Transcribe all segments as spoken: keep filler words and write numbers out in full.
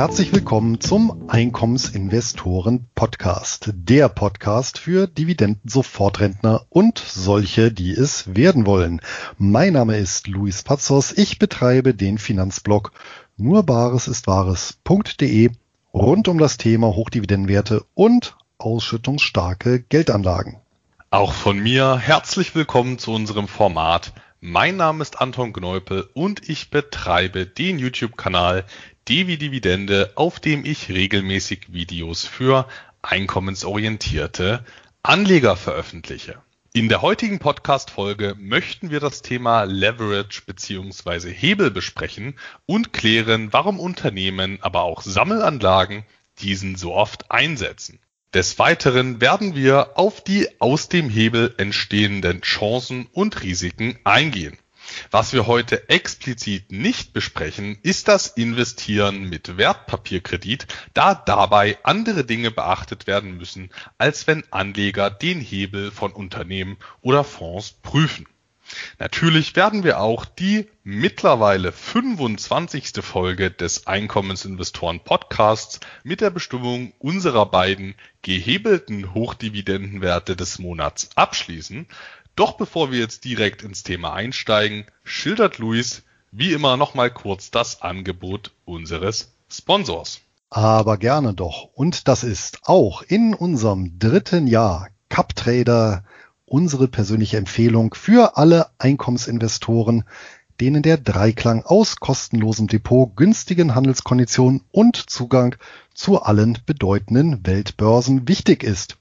Herzlich willkommen zum Einkommensinvestoren-Podcast, der Podcast für Dividenden-Sofortrentner und solche, die es werden wollen. Mein Name ist Luis Pazos, ich betreibe den Finanzblog nurbaresistwahres.de rund um das Thema Hochdividendenwerte und ausschüttungsstarke Geldanlagen. Auch von mir herzlich willkommen zu unserem Format. Mein Name ist Anton Gneupel und ich betreibe den YouTube-Kanal Devi Dividende, auf dem ich regelmäßig Videos für einkommensorientierte Anleger veröffentliche. In der heutigen Podcast-Folge möchten wir das Thema Leverage bzw. Hebel besprechen und klären, warum Unternehmen, aber auch Sammelanlagen diesen so oft einsetzen. Des Weiteren werden wir auf die aus dem Hebel entstehenden Chancen und Risiken eingehen. Was wir heute explizit nicht besprechen, ist das Investieren mit Wertpapierkredit, da dabei andere Dinge beachtet werden müssen, als wenn Anleger den Hebel von Unternehmen oder Fonds prüfen. Natürlich werden wir auch die mittlerweile fünfundzwanzigste Folge des Einkommensinvestoren-Podcasts mit der Bestimmung unserer beiden gehebelten Hochdividendenwerte des Monats abschließen. Doch bevor wir jetzt direkt ins Thema einsteigen, schildert Luis wie immer nochmal kurz das Angebot unseres Sponsors. Aber gerne doch. Und das ist auch in unserem dritten Jahr CupTrader unsere persönliche Empfehlung für alle Einkommensinvestoren, denen der Dreiklang aus kostenlosem Depot, günstigen Handelskonditionen und Zugang zu allen bedeutenden Weltbörsen wichtig ist.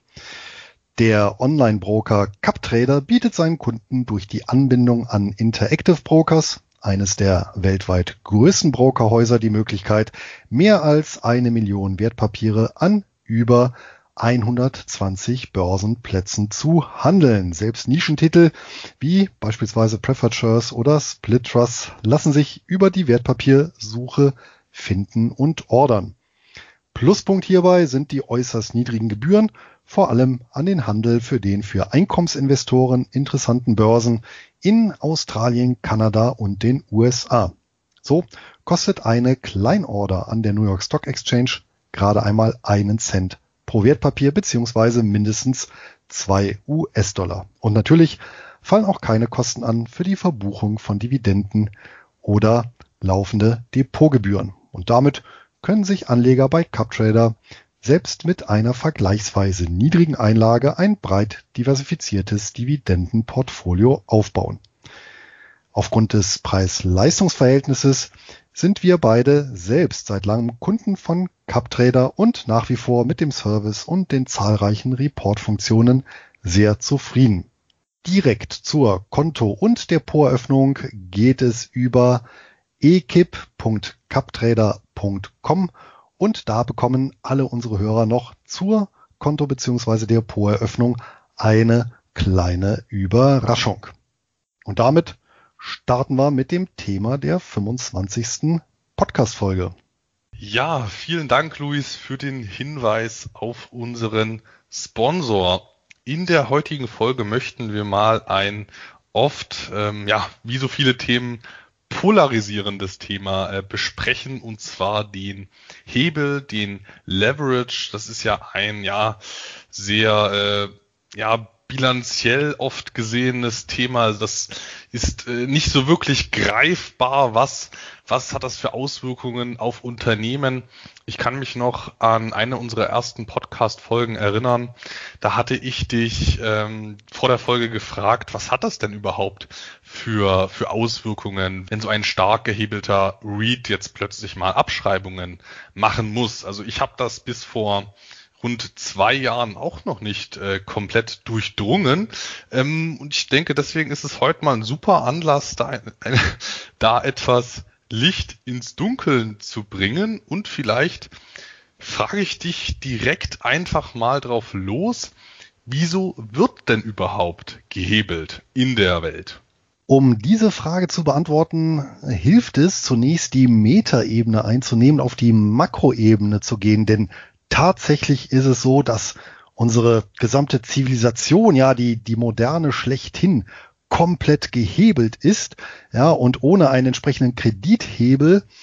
Der Online-Broker CupTrader bietet seinen Kunden durch die Anbindung an Interactive Brokers, eines der weltweit größten Brokerhäuser, die Möglichkeit, mehr als eine Million Wertpapiere an über hundertzwanzig Börsenplätzen zu handeln. Selbst Nischentitel wie beispielsweise Preferred Shares oder Split Trusts lassen sich über die Wertpapiersuche finden und ordern. Pluspunkt hierbei sind die äußerst niedrigen Gebühren, vor allem an den Handel für den für Einkommensinvestoren interessanten Börsen in Australien, Kanada und den U S A. So kostet eine Kleinorder an der New York Stock Exchange gerade einmal einen Cent pro Wertpapier bzw. mindestens zwei U S-Dollar. Und natürlich fallen auch keine Kosten an für die Verbuchung von Dividenden oder laufende Depotgebühren. Und damit können sich Anleger bei CupTrader selbst mit einer vergleichsweise niedrigen Einlage ein breit diversifiziertes Dividendenportfolio aufbauen. Aufgrund des Preis-Leistungs-Verhältnisses sind wir beide selbst seit langem Kunden von CupTrader und nach wie vor mit dem Service und den zahlreichen Report-Funktionen sehr zufrieden. Direkt zur Konto- und Depoteröffnung geht es über e k i p punkt cuptrader punkt com und da bekommen alle unsere Hörer noch zur Konto- bzw. Depoteröffnung eine kleine Überraschung. Und damit starten wir mit dem Thema der fünfundzwanzigsten Podcast-Folge. Ja, vielen Dank, Luis, für den Hinweis auf unseren Sponsor. In der heutigen Folge möchten wir mal ein oft, ähm, ja, wie so viele Themen, polarisierendes Thema äh, besprechen, und zwar den Hebel, den Leverage. Das ist ja ein, ja, sehr, äh, ja, bilanziell oft gesehenes Thema. Das ist äh, nicht so wirklich greifbar. Was, was hat das für Auswirkungen auf Unternehmen? Ich kann mich noch an eine unserer ersten Podcast-Folgen erinnern. Da hatte ich dich ähm, vor der Folge gefragt, was hat das denn überhaupt für, für Auswirkungen, wenn so ein stark gehebelter REIT jetzt plötzlich mal Abschreibungen machen muss? Also ich habe das bis vor rund zwei Jahren auch noch nicht äh, komplett durchdrungen. Ähm, und ich denke, deswegen ist es heute mal ein super Anlass, da, ein, ein, da etwas Licht ins Dunkeln zu bringen. Und vielleicht frage ich dich direkt einfach mal drauf los, wieso wird denn überhaupt gehebelt in der Welt? Um diese Frage zu beantworten, hilft es zunächst, die Metaebene einzunehmen, auf die Makroebene zu gehen, denn tatsächlich ist es so, dass unsere gesamte Zivilisation, ja, die, die moderne schlechthin, komplett gehebelt ist, ja, und ohne einen entsprechenden Kredithebel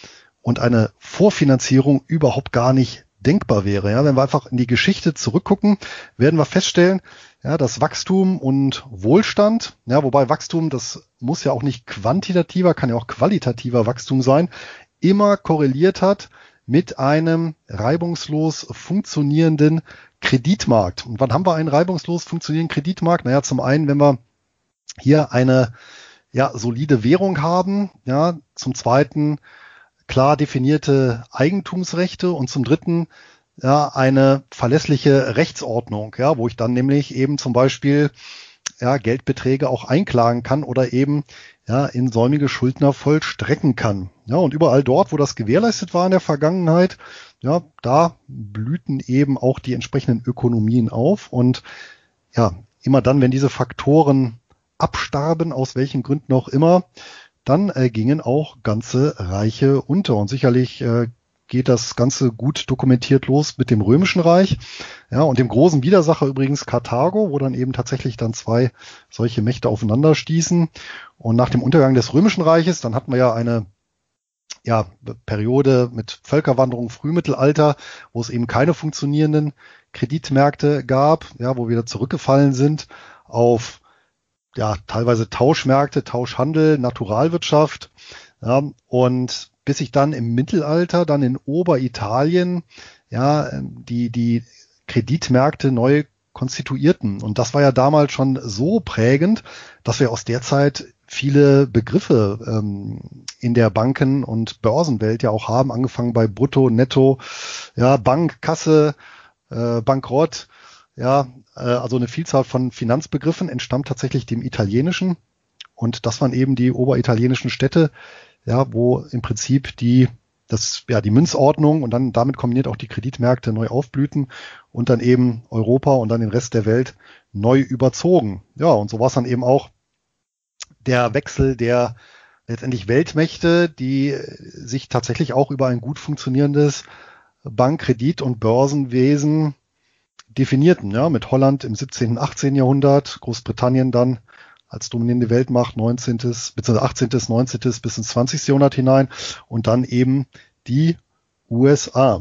und eine Vorfinanzierung überhaupt gar nicht denkbar wäre. Ja, wenn wir einfach in die Geschichte zurückgucken, werden wir feststellen, ja, dass Wachstum und Wohlstand, ja, wobei Wachstum, das muss ja auch nicht quantitativer, kann ja auch qualitativer Wachstum sein, immer korreliert hat mit einem reibungslos funktionierenden Kreditmarkt. Und wann haben wir einen reibungslos funktionierenden Kreditmarkt? Naja, zum einen, wenn wir hier eine ja, solide Währung haben, ja, zum zweiten klar definierte Eigentumsrechte und zum dritten ja eine verlässliche Rechtsordnung, ja, wo ich dann nämlich eben zum Beispiel ja Geldbeträge auch einklagen kann oder eben ja in säumige Schuldner vollstrecken kann. Ja, und überall dort, wo das gewährleistet war in der Vergangenheit, ja, da blühten eben auch die entsprechenden Ökonomien auf und ja, immer dann, wenn diese Faktoren abstarben, aus welchen Gründen auch immer, dann äh, gingen auch ganze Reiche unter. Und sicherlich äh, geht das Ganze gut dokumentiert los mit dem Römischen Reich, ja, und dem großen Widersacher übrigens Karthago, wo dann eben tatsächlich dann zwei solche Mächte aufeinander stießen. Und nach dem Untergang des Römischen Reiches, dann hatten wir ja eine ja, Periode mit Völkerwanderung, Frühmittelalter, wo es eben keine funktionierenden Kreditmärkte gab, ja, wo wir wieder zurückgefallen sind auf ja, teilweise Tauschmärkte, Tauschhandel, Naturalwirtschaft, ja, und bis sich dann im Mittelalter, dann in Oberitalien, ja, die, die Kreditmärkte neu konstituierten. Und das war ja damals schon so prägend, dass wir aus der Zeit viele Begriffe ähm, in der Banken- und Börsenwelt ja auch haben, angefangen bei Brutto, Netto, ja, Bank, Kasse, äh, Bankrott, ja, äh, also eine Vielzahl von Finanzbegriffen entstammt tatsächlich dem Italienischen. Und das waren eben die oberitalienischen Städte, ja, wo im Prinzip die, das, ja, die Münzordnung und dann damit kombiniert auch die Kreditmärkte neu aufblühten und dann eben Europa und dann den Rest der Welt neu überzogen. Ja, und so war es dann eben auch der Wechsel der letztendlich Weltmächte, die sich tatsächlich auch über ein gut funktionierendes Bank-, Kredit- und Börsenwesen definierten, ja, mit Holland im siebzehnten, achtzehnten Jahrhundert, Großbritannien dann als dominierende Weltmacht neunzehnten bzw. achtzehnten, neunzehnten bis ins zwanzigsten Jahrhundert hinein und dann eben die U S A.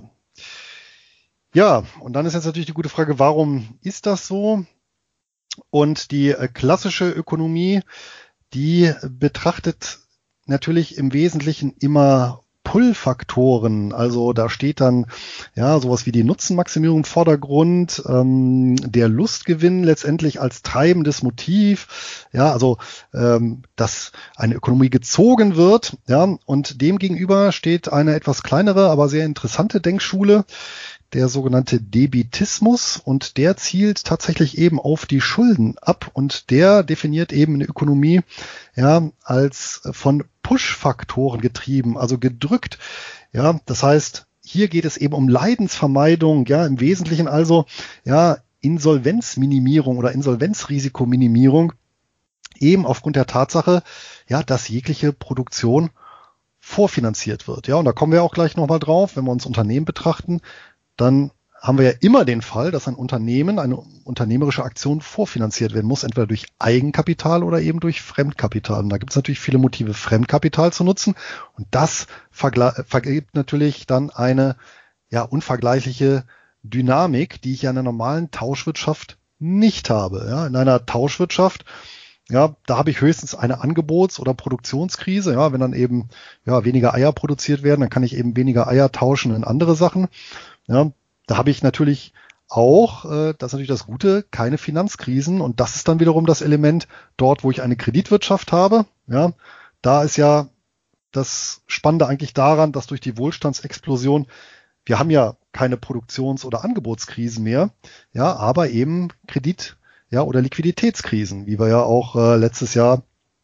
Ja, und dann ist jetzt natürlich die gute Frage, warum ist das so? Und die äh, klassische Ökonomie, die betrachtet natürlich im Wesentlichen immer Pull-Faktoren, also da steht dann ja sowas wie die Nutzenmaximierung im Vordergrund, ähm, der Lustgewinn letztendlich als treibendes Motiv, ja, also ähm, dass eine Ökonomie gezogen wird, ja, und dem gegenüber steht eine etwas kleinere, aber sehr interessante Denkschule, der sogenannte Debitismus, und der zielt tatsächlich eben auf die Schulden ab und der definiert eben eine Ökonomie ja als von Push-Faktoren getrieben, also gedrückt. Ja, das heißt, hier geht es eben um Leidensvermeidung, ja, im Wesentlichen also ja Insolvenzminimierung oder Insolvenzrisikominimierung, eben aufgrund der Tatsache, ja, dass jegliche Produktion vorfinanziert wird. Ja, und da kommen wir auch gleich nochmal drauf, wenn wir uns Unternehmen betrachten, dann haben wir ja immer den Fall, dass ein Unternehmen, eine unternehmerische Aktion vorfinanziert werden muss, entweder durch Eigenkapital oder eben durch Fremdkapital. Und da gibt es natürlich viele Motive, Fremdkapital zu nutzen. Und das vergibt natürlich dann eine ja unvergleichliche Dynamik, die ich ja in einer normalen Tauschwirtschaft nicht habe. Ja, in einer Tauschwirtschaft, ja, da habe ich höchstens eine Angebots- oder Produktionskrise. Ja, wenn dann eben ja weniger Eier produziert werden, dann kann ich eben weniger Eier tauschen in andere Sachen. Ja, da habe ich natürlich auch, äh, das ist natürlich das Gute, keine Finanzkrisen. Und das ist dann wiederum das Element dort, wo ich eine Kreditwirtschaft habe. Ja, da ist ja das Spannende eigentlich daran, dass durch die Wohlstandsexplosion, wir haben ja keine Produktions- oder Angebotskrisen mehr, ja, aber eben Kredit- ja, oder Liquiditätskrisen, wie wir ja auch äh, letztes Jahr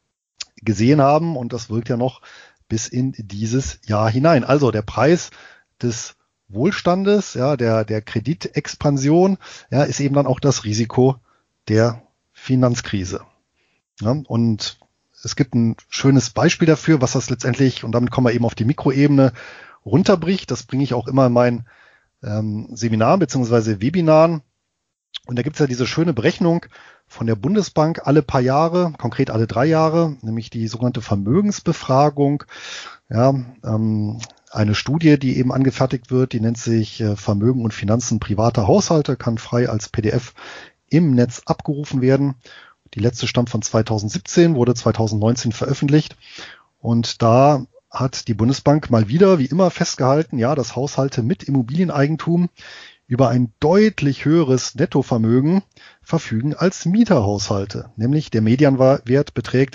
gesehen haben. Und das wirkt ja noch bis in dieses Jahr hinein. Also der Preis des Wohlstandes, ja, der, der Kreditexpansion, ja, ist eben dann auch das Risiko der Finanzkrise. Ja, und es gibt ein schönes Beispiel dafür, was das letztendlich, und damit kommen wir eben auf die Mikroebene, runterbricht. Das bringe ich auch immer in meinen ähm, Seminaren beziehungsweise Webinaren. Und da gibt es ja diese schöne Berechnung von der Bundesbank alle paar Jahre, konkret alle drei Jahre, nämlich die sogenannte Vermögensbefragung. Ja, ähm, eine Studie, die eben angefertigt wird, die nennt sich äh, Vermögen und Finanzen privater Haushalte, kann frei als P D F im Netz abgerufen werden. Die letzte stammt von zweitausendsiebzehn, wurde zweitausendneunzehn veröffentlicht. Und da hat die Bundesbank mal wieder, wie immer, festgehalten, ja, dass Haushalte mit Immobilieneigentum über ein deutlich höheres Nettovermögen verfügen als Mieterhaushalte. Nämlich der Medianwert beträgt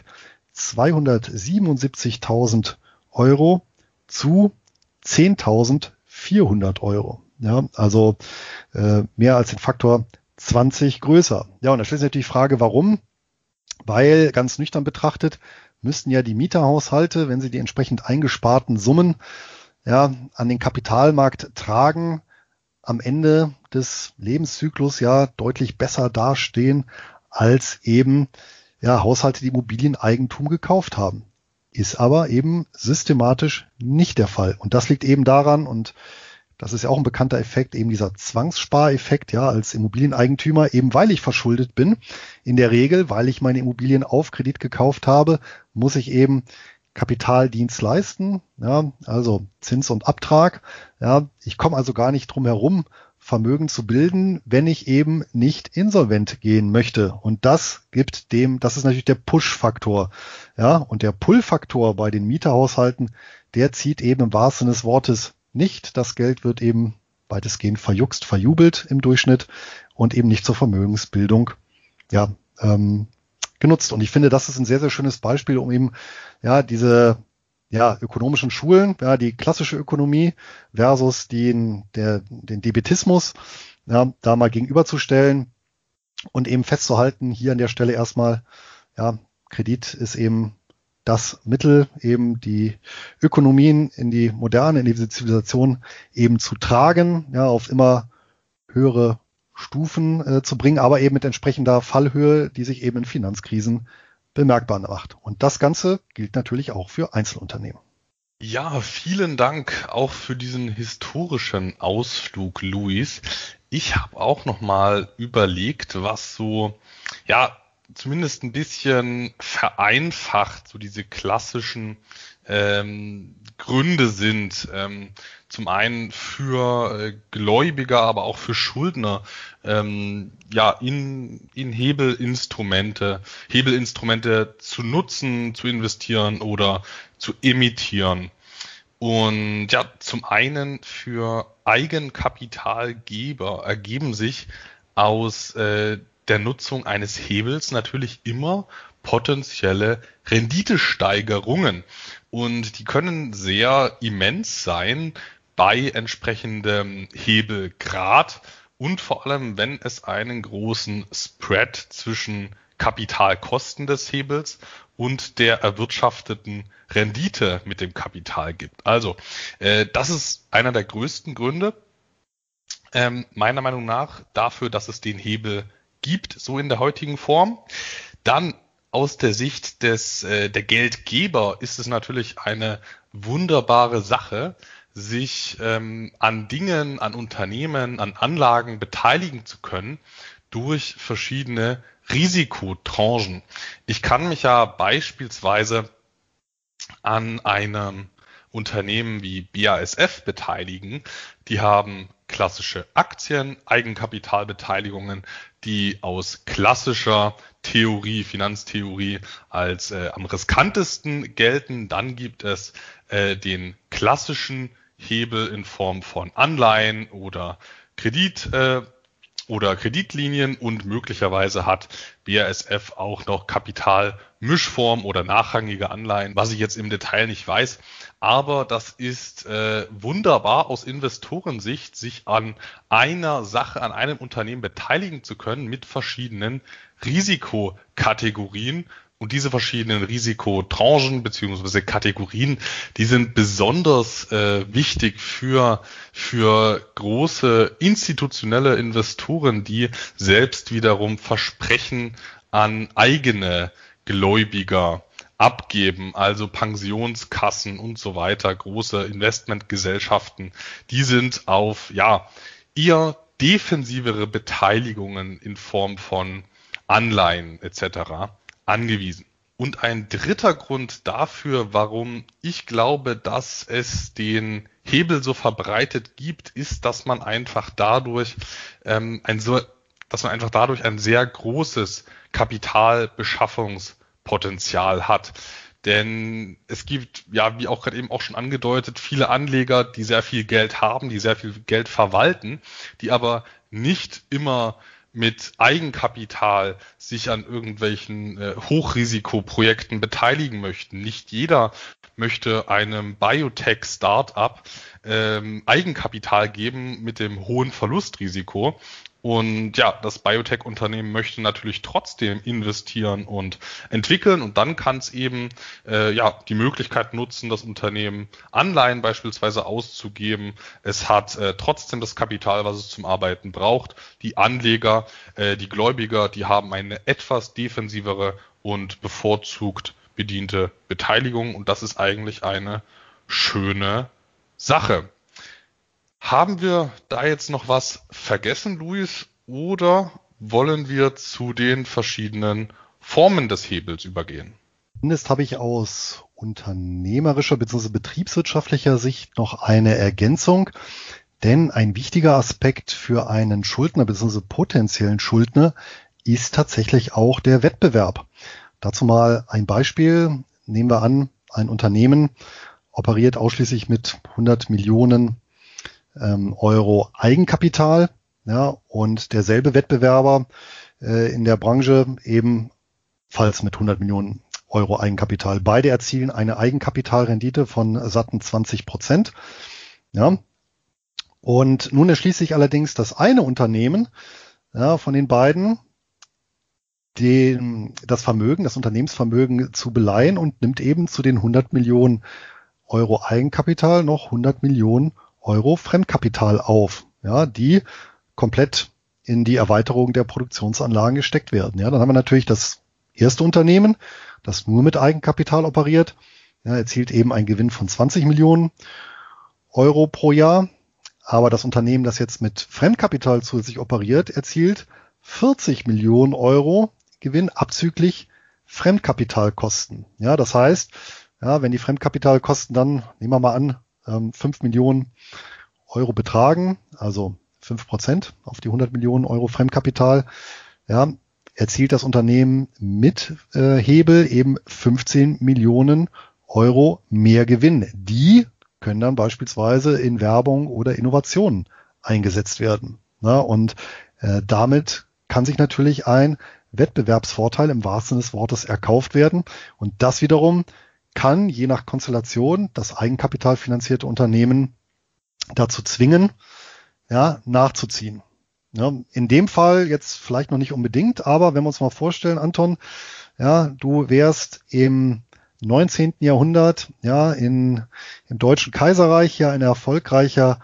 zweihundertsiebenundsiebzigtausend Euro zu zehntausendvierhundert Euro. Ja, also äh, mehr als den Faktor zwanzig größer. Ja, und da stellt sich natürlich die Frage, warum? Weil ganz nüchtern betrachtet müssten ja die Mieterhaushalte, wenn sie die entsprechend eingesparten Summen ja an den Kapitalmarkt tragen, am Ende des Lebenszyklus ja deutlich besser dastehen als eben ja Haushalte, die Immobilieneigentum gekauft haben. Ist aber eben systematisch nicht der Fall. Und das liegt eben daran, und das ist ja auch ein bekannter Effekt, eben dieser Zwangsspareffekt, ja, als Immobilieneigentümer, eben weil ich verschuldet bin. In der Regel, weil ich meine Immobilien auf Kredit gekauft habe, muss ich eben Kapitaldienst leisten, ja, also Zins und Abtrag. Ja, ich komme also gar nicht drum herum, Vermögen zu bilden, wenn ich eben nicht insolvent gehen möchte. Und das gibt dem, das ist natürlich der Push-Faktor. Ja, und der Pull-Faktor bei den Mieterhaushalten, der zieht eben im wahrsten Sinne des Wortes nicht. Das Geld wird eben weitestgehend verjuckst, verjubelt im Durchschnitt und eben nicht zur Vermögensbildung ja, ähm, genutzt. Und ich finde, das ist ein sehr, sehr schönes Beispiel, um eben ja diese ja, ökonomischen Schulen, ja, die klassische Ökonomie versus den, der, den Debitismus, ja, da mal gegenüberzustellen und eben festzuhalten, hier an der Stelle erstmal, ja, Kredit ist eben das Mittel, eben die Ökonomien in die Moderne, in die Zivilisation eben zu tragen, ja, auf immer höhere Stufen äh, zu bringen, aber eben mit entsprechender Fallhöhe, die sich eben in Finanzkrisen bemerkbar macht. Und das Ganze gilt natürlich auch für Einzelunternehmen. Ja, vielen Dank auch für diesen historischen Ausflug, Luis. Ich habe auch noch mal überlegt, was so, ja, zumindest ein bisschen vereinfacht so diese klassischen ähm, Gründe sind. Ähm, zum einen für äh, Gläubiger, aber auch für Schuldner, ähm, ja, in, in Hebelinstrumente, Hebelinstrumente zu nutzen, zu investieren oder zu emittieren. Und ja, zum einen für Eigenkapitalgeber ergeben sich aus äh, der Nutzung eines Hebels natürlich immer potenzielle Renditesteigerungen. Und die können sehr immens sein bei entsprechendem Hebelgrad und vor allem, wenn es einen großen Spread zwischen Kapitalkosten des Hebels und der erwirtschafteten Rendite mit dem Kapital gibt. Also, äh, das ist einer der größten Gründe, ähm, meiner Meinung nach, dafür, dass es den Hebel gibt, so in der heutigen Form. Dann aus der Sicht des äh, der Geldgeber ist es natürlich eine wunderbare Sache, sich ähm, an Dingen, an Unternehmen, an Anlagen beteiligen zu können durch verschiedene Risikotranchen. Ich kann mich ja beispielsweise an einem Unternehmen wie B A S F beteiligen. Die haben klassische Aktien, Eigenkapitalbeteiligungen, die aus klassischer Theorie, Finanztheorie als äh, am riskantesten gelten. Dann gibt es äh, den klassischen Hebel in Form von Anleihen oder Kredit äh, oder Kreditlinien und möglicherweise hat B A S F auch noch Kapitalmischform oder nachrangige Anleihen, was ich jetzt im Detail nicht weiß. Aber das ist äh, wunderbar aus Investorensicht, sich an einer Sache, an einem Unternehmen beteiligen zu können mit verschiedenen Risikokategorien. Und diese verschiedenen Risikotranchen beziehungsweise Kategorien, die sind besonders äh, wichtig für, für große institutionelle Investoren, die selbst wiederum Versprechen an eigene Gläubiger abgeben, also Pensionskassen und so weiter, große Investmentgesellschaften, die sind auf ja eher defensivere Beteiligungen in Form von Anleihen et cetera angewiesen. Und ein dritter Grund dafür, warum ich glaube, dass es den Hebel so verbreitet gibt, ist, dass man einfach dadurch ähm, ein so, dass man einfach dadurch ein sehr großes Kapitalbeschaffungspotenzial hat. Denn es gibt, ja, wie auch gerade eben auch schon angedeutet, viele Anleger, die sehr viel Geld haben, die sehr viel Geld verwalten, die aber nicht immer mit Eigenkapital sich an irgendwelchen äh, Hochrisikoprojekten beteiligen möchten. Nicht jeder möchte einem Biotech-Startup ähm, Eigenkapital geben mit dem hohen Verlustrisiko. Und ja, das Biotech-Unternehmen möchte natürlich trotzdem investieren und entwickeln, und dann kann es eben äh, ja die Möglichkeit nutzen, das Unternehmen Anleihen beispielsweise auszugeben. Es hat äh, trotzdem das Kapital, was es zum Arbeiten braucht. Die Anleger, äh, die Gläubiger, die haben eine etwas defensivere und bevorzugt bediente Beteiligung, und das ist eigentlich eine schöne Sache. Haben wir da jetzt noch was vergessen, Luis, oder wollen wir zu den verschiedenen Formen des Hebels übergehen? Zumindest habe ich aus unternehmerischer bzw. betriebswirtschaftlicher Sicht noch eine Ergänzung, denn ein wichtiger Aspekt für einen Schuldner bzw. potenziellen Schuldner ist tatsächlich auch der Wettbewerb. Dazu mal ein Beispiel. Nehmen wir an, ein Unternehmen operiert ausschließlich mit hundert Millionen Euro Eigenkapital, ja, und derselbe Wettbewerber äh, in der Branche ebenfalls mit hundert Millionen Euro Eigenkapital. Beide erzielen eine Eigenkapitalrendite von satten zwanzig Prozent. Ja. Und nun erschließt sich allerdings das eine Unternehmen, ja, von den beiden den, das Vermögen, das Unternehmensvermögen zu beleihen und nimmt eben zu den hundert Millionen Euro Eigenkapital noch hundert Millionen Euro Fremdkapital auf, ja, die komplett in die Erweiterung der Produktionsanlagen gesteckt werden. Ja, dann haben wir natürlich das erste Unternehmen, das nur mit Eigenkapital operiert, ja, erzielt eben einen Gewinn von zwanzig Millionen Euro pro Jahr. Aber das Unternehmen, das jetzt mit Fremdkapital zusätzlich operiert, erzielt vierzig Millionen Euro Gewinn abzüglich Fremdkapitalkosten. Ja, das heißt, ja, wenn die Fremdkapitalkosten dann, nehmen wir mal an, fünf Millionen Euro betragen, also fünf Prozent auf die hundert Millionen Euro Fremdkapital, ja, erzielt das Unternehmen mit äh, Hebel eben fünfzehn Millionen Euro mehr Gewinn. Die können dann beispielsweise in Werbung oder Innovationen eingesetzt werden. Na, und äh, damit kann sich natürlich ein Wettbewerbsvorteil im wahrsten Sinne des Wortes erkauft werden. Und das wiederum kann je nach Konstellation das eigenkapitalfinanzierte Unternehmen dazu zwingen, ja, nachzuziehen. Ja, in dem Fall jetzt vielleicht noch nicht unbedingt, aber wenn wir uns mal vorstellen, Anton, ja, du wärst im neunzehnten Jahrhundert, ja, in, im Deutschen Kaiserreich ja ein erfolgreicher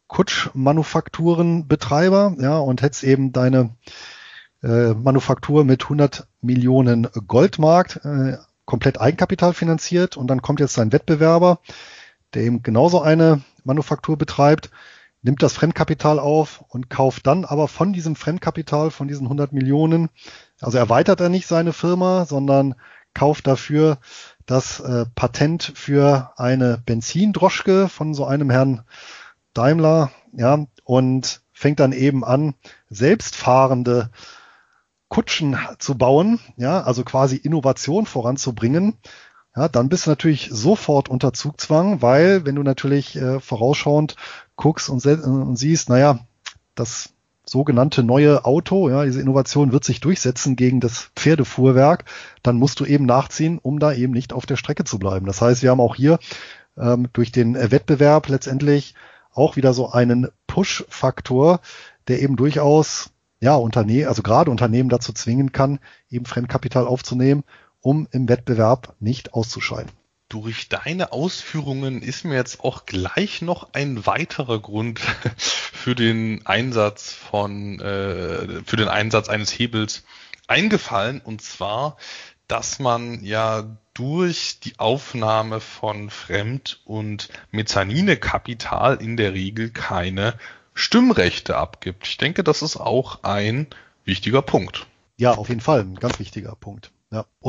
Kutschmanufakturenbetreiber, ja, und hättest eben deine äh, Manufaktur mit hundert Millionen Goldmark äh, komplett Eigenkapital finanziert, und dann kommt jetzt ein Wettbewerber, der eben genauso eine Manufaktur betreibt, nimmt das Fremdkapital auf und kauft dann aber von diesem Fremdkapital, von diesen hundert Millionen, also erweitert er nicht seine Firma, sondern kauft dafür das äh, Patent für eine Benzindroschke von so einem Herrn Daimler, ja, und fängt dann eben an, selbstfahrende Kutschen zu bauen, ja, also quasi Innovation voranzubringen. Ja, dann bist du natürlich sofort unter Zugzwang, weil wenn du natürlich äh, vorausschauend guckst und, und siehst, naja, das sogenannte neue Auto, ja, diese Innovation wird sich durchsetzen gegen das Pferdefuhrwerk, dann musst du eben nachziehen, um da eben nicht auf der Strecke zu bleiben. Das heißt, wir haben auch hier ähm, durch den Wettbewerb letztendlich auch wieder so einen Push-Faktor, der eben durchaus, ja, Unternehmen, also gerade Unternehmen dazu zwingen kann, eben Fremdkapital aufzunehmen, um im Wettbewerb nicht auszuscheiden. Durch deine Ausführungen ist mir jetzt auch gleich noch ein weiterer Grund für den Einsatz von, äh, für den Einsatz eines Hebels eingefallen, und zwar, dass man ja durch die Aufnahme von Fremd- und Mezzaninekapital in der Regel keine Stimmrechte abgibt. Ich denke, das ist auch ein wichtiger Punkt. Ja, auf jeden Fall, ein ganz wichtiger Punkt. Ja. Und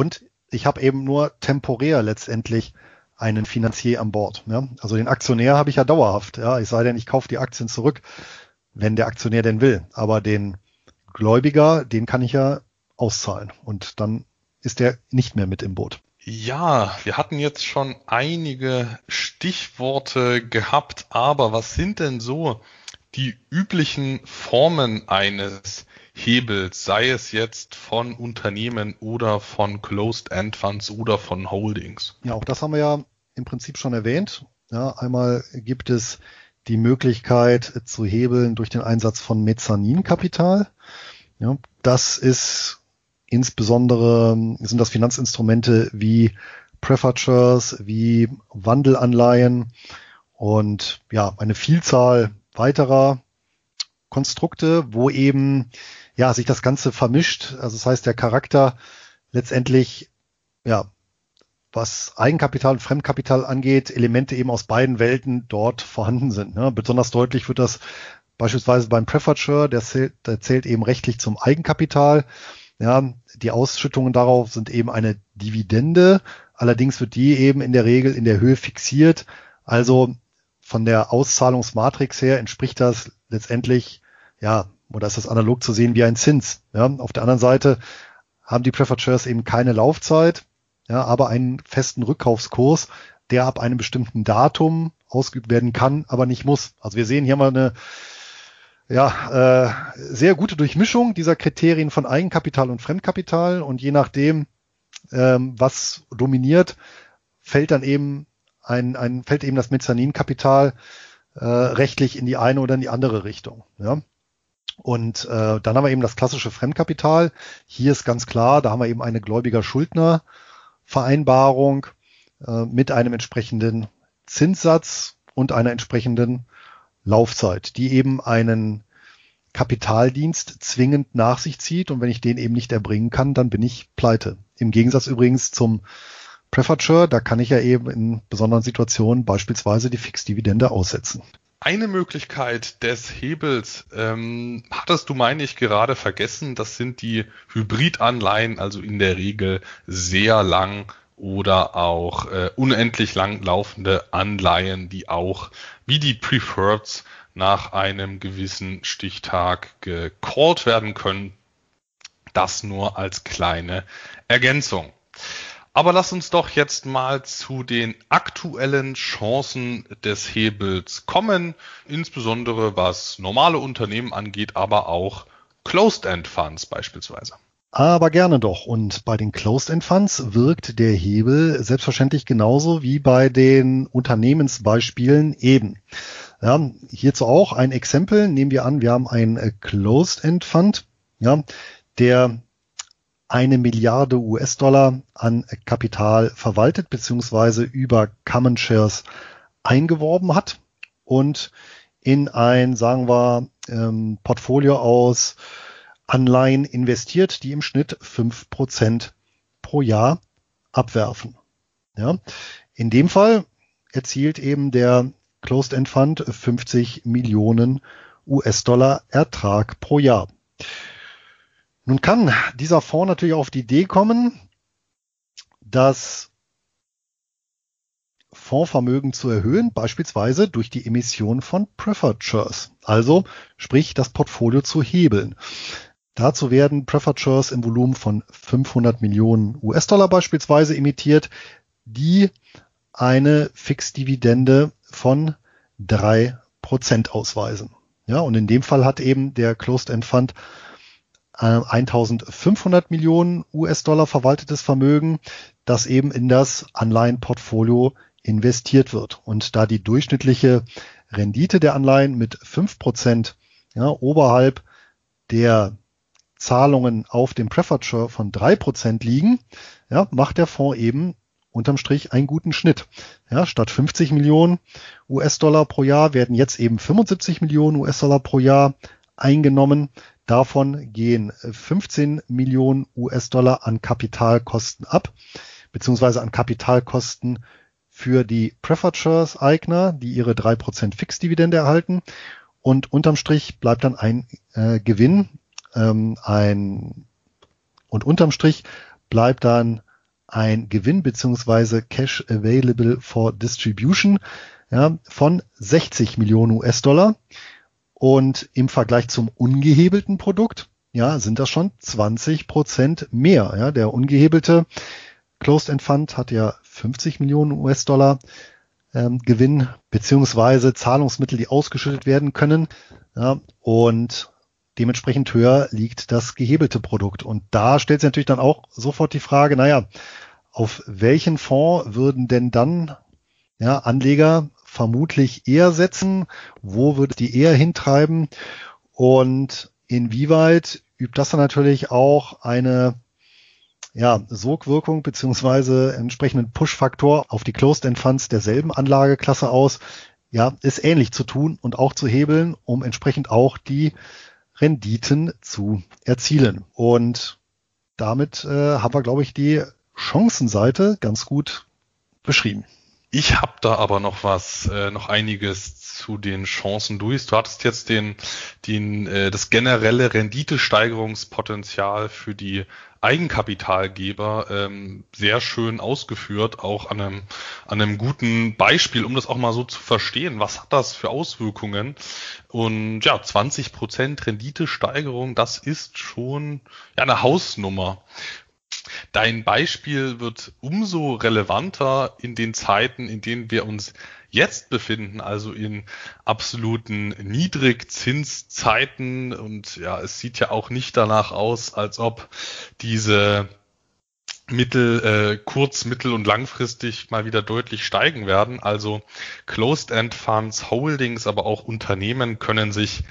ich habe eben nur temporär letztendlich einen Finanzier an Bord. Ja? Also den Aktionär habe ich ja dauerhaft. Ja? Es sei denn, ich kaufe die Aktien zurück, wenn der Aktionär denn will. Aber den Gläubiger, den kann ich ja auszahlen. Und dann ist der nicht mehr mit im Boot. Ja, wir hatten jetzt schon einige Stichworte gehabt, aber was sind denn so die üblichen Formen eines Hebels, sei es jetzt von Unternehmen oder von Closed-End Funds oder von Holdings? Ja, auch das haben wir ja im Prinzip schon erwähnt. Ja, einmal gibt es die Möglichkeit zu hebeln durch den Einsatz von Mezzaninkapital. Ja, das ist insbesondere, sind das Finanzinstrumente wie Preferred, wie Wandelanleihen und ja, eine Vielzahl weiterer Konstrukte, wo eben ja sich das Ganze vermischt. Also das heißt, der Charakter letztendlich, ja, was Eigenkapital und Fremdkapital angeht, Elemente eben aus beiden Welten dort vorhanden sind. Ne? Besonders deutlich wird das beispielsweise beim Preferred Share, der zählt, der zählt eben rechtlich zum Eigenkapital. Ja, die Ausschüttungen darauf sind eben eine Dividende. Allerdings wird die eben in der Regel in der Höhe fixiert. Also von der Auszahlungsmatrix her entspricht das letztendlich, ja, oder ist das analog zu sehen wie ein Zins. Ja, auf der anderen Seite haben die Preferred Shares eben keine Laufzeit, ja, aber einen festen Rückkaufskurs, der ab einem bestimmten Datum ausgeübt werden kann, aber nicht muss. Also wir sehen hier mal eine ja, äh, sehr gute Durchmischung dieser Kriterien von Eigenkapital und Fremdkapital, und je nachdem, ähm, was dominiert, fällt dann eben ein, ein fällt eben das Mezzaninkapital äh, rechtlich in die eine oder in die andere Richtung. Ja? Und äh, dann haben wir eben das klassische Fremdkapital. Hier ist ganz klar, da haben wir eben eine Gläubiger-Schuldner-Vereinbarung äh, mit einem entsprechenden Zinssatz und einer entsprechenden Laufzeit, die eben einen Kapitaldienst zwingend nach sich zieht, und wenn ich den eben nicht erbringen kann, dann bin ich pleite. Im Gegensatz übrigens zum Preferred Share, da kann ich ja eben in besonderen Situationen beispielsweise die Fixdividende aussetzen. Eine Möglichkeit des Hebels ähm, hattest du, meine ich, gerade vergessen. Das sind die Hybridanleihen, also in der Regel sehr lang oder auch äh, unendlich lang laufende Anleihen, die auch wie die Preferreds nach einem gewissen Stichtag gecallt werden können. Das nur als kleine Ergänzung. Aber lass uns doch jetzt mal zu den aktuellen Chancen des Hebels kommen, insbesondere was normale Unternehmen angeht, aber auch Closed-End Funds beispielsweise. Aber gerne doch. Und bei den Closed-End Funds wirkt der Hebel selbstverständlich genauso wie bei den Unternehmensbeispielen eben. Ja, hierzu auch ein Exempel. Nehmen wir an, wir haben einen Closed-End Fund, ja, der eine Milliarde U S-Dollar an Kapital verwaltet beziehungsweise über Common Shares eingeworben hat und in ein, sagen wir, ähm, Portfolio aus Anleihen investiert, die im Schnitt fünf Prozent pro Jahr abwerfen. Ja, in dem Fall erzielt eben der Closed-End Fund fünfzig Millionen U S-Dollar Ertrag pro Jahr. Nun kann dieser Fonds natürlich auf die Idee kommen, das Fondsvermögen zu erhöhen, beispielsweise durch die Emission von Preferred Shares, also sprich das Portfolio zu hebeln. Dazu werden Preferred Shares im Volumen von fünfhundert Millionen U S-Dollar beispielsweise emittiert, die eine Fixdividende von drei Prozent ausweisen. Ja, und in dem Fall hat eben der Closed-End Fund eintausendfünfhundert Millionen U S-Dollar verwaltetes Vermögen, das eben in das Anleihenportfolio investiert wird. Und da die durchschnittliche Rendite der Anleihen mit fünf Prozent ja, oberhalb der Zahlungen auf dem Preferred Share von drei Prozent liegen, ja, macht der Fonds eben unterm Strich einen guten Schnitt. Ja, statt fünfzig Millionen U S-Dollar pro Jahr werden jetzt eben fünfundsiebzig Millionen U S-Dollar pro Jahr eingenommen. Davon gehen fünfzehn Millionen U S-Dollar an Kapitalkosten ab, beziehungsweise an Kapitalkosten für die Preferred Shares Eigner, die ihre drei Prozent Fixdividende erhalten. Und unterm Strich bleibt dann ein äh, Gewinn, ähm, ein, und unterm Strich bleibt dann ein Gewinn bzw. Cash Available for Distribution, ja, von sechzig Millionen U S-Dollar. Und im Vergleich zum ungehebelten Produkt, ja, sind das schon zwanzig Prozent mehr. Ja, der ungehebelte Closed-End Fund hat ja fünfzig Millionen U S-Dollar ähm, Gewinn beziehungsweise Zahlungsmittel, die ausgeschüttet werden können. Ja, und dementsprechend höher liegt das gehebelte Produkt. Und da stellt sich natürlich dann auch sofort die Frage, naja, auf welchen Fonds würden denn dann ja, Anleger vermutlich eher setzen? Wo würde die eher hintreiben? Und inwieweit übt das dann natürlich auch eine ja, Sogwirkung beziehungsweise entsprechenden Push-Faktor auf die Closed-End-Funds derselben Anlageklasse aus? Ja, ist ähnlich zu tun und auch zu hebeln, um entsprechend auch die Renditen zu erzielen. Und damit äh, haben wir, glaube ich, die Chancenseite ganz gut beschrieben. Ich habe da aber noch was, äh, noch einiges zu den Chancen durch. Du hattest jetzt den, den, äh, das generelle Renditesteigerungspotenzial für die Eigenkapitalgeber ähm, sehr schön ausgeführt, auch an einem, an einem guten Beispiel, um das auch mal so zu verstehen. Was hat das für Auswirkungen? Und ja, zwanzig Prozent Renditesteigerung, das ist schon ja eine Hausnummer. Dein Beispiel wird umso relevanter in den Zeiten, in denen wir uns jetzt befinden, also in absoluten Niedrigzinszeiten. Und ja, es sieht ja auch nicht danach aus, als ob diese mittel, äh, kurz-, mittel- und langfristig mal wieder deutlich steigen werden. Also Closed-End Funds, Holdings, aber auch Unternehmen können sich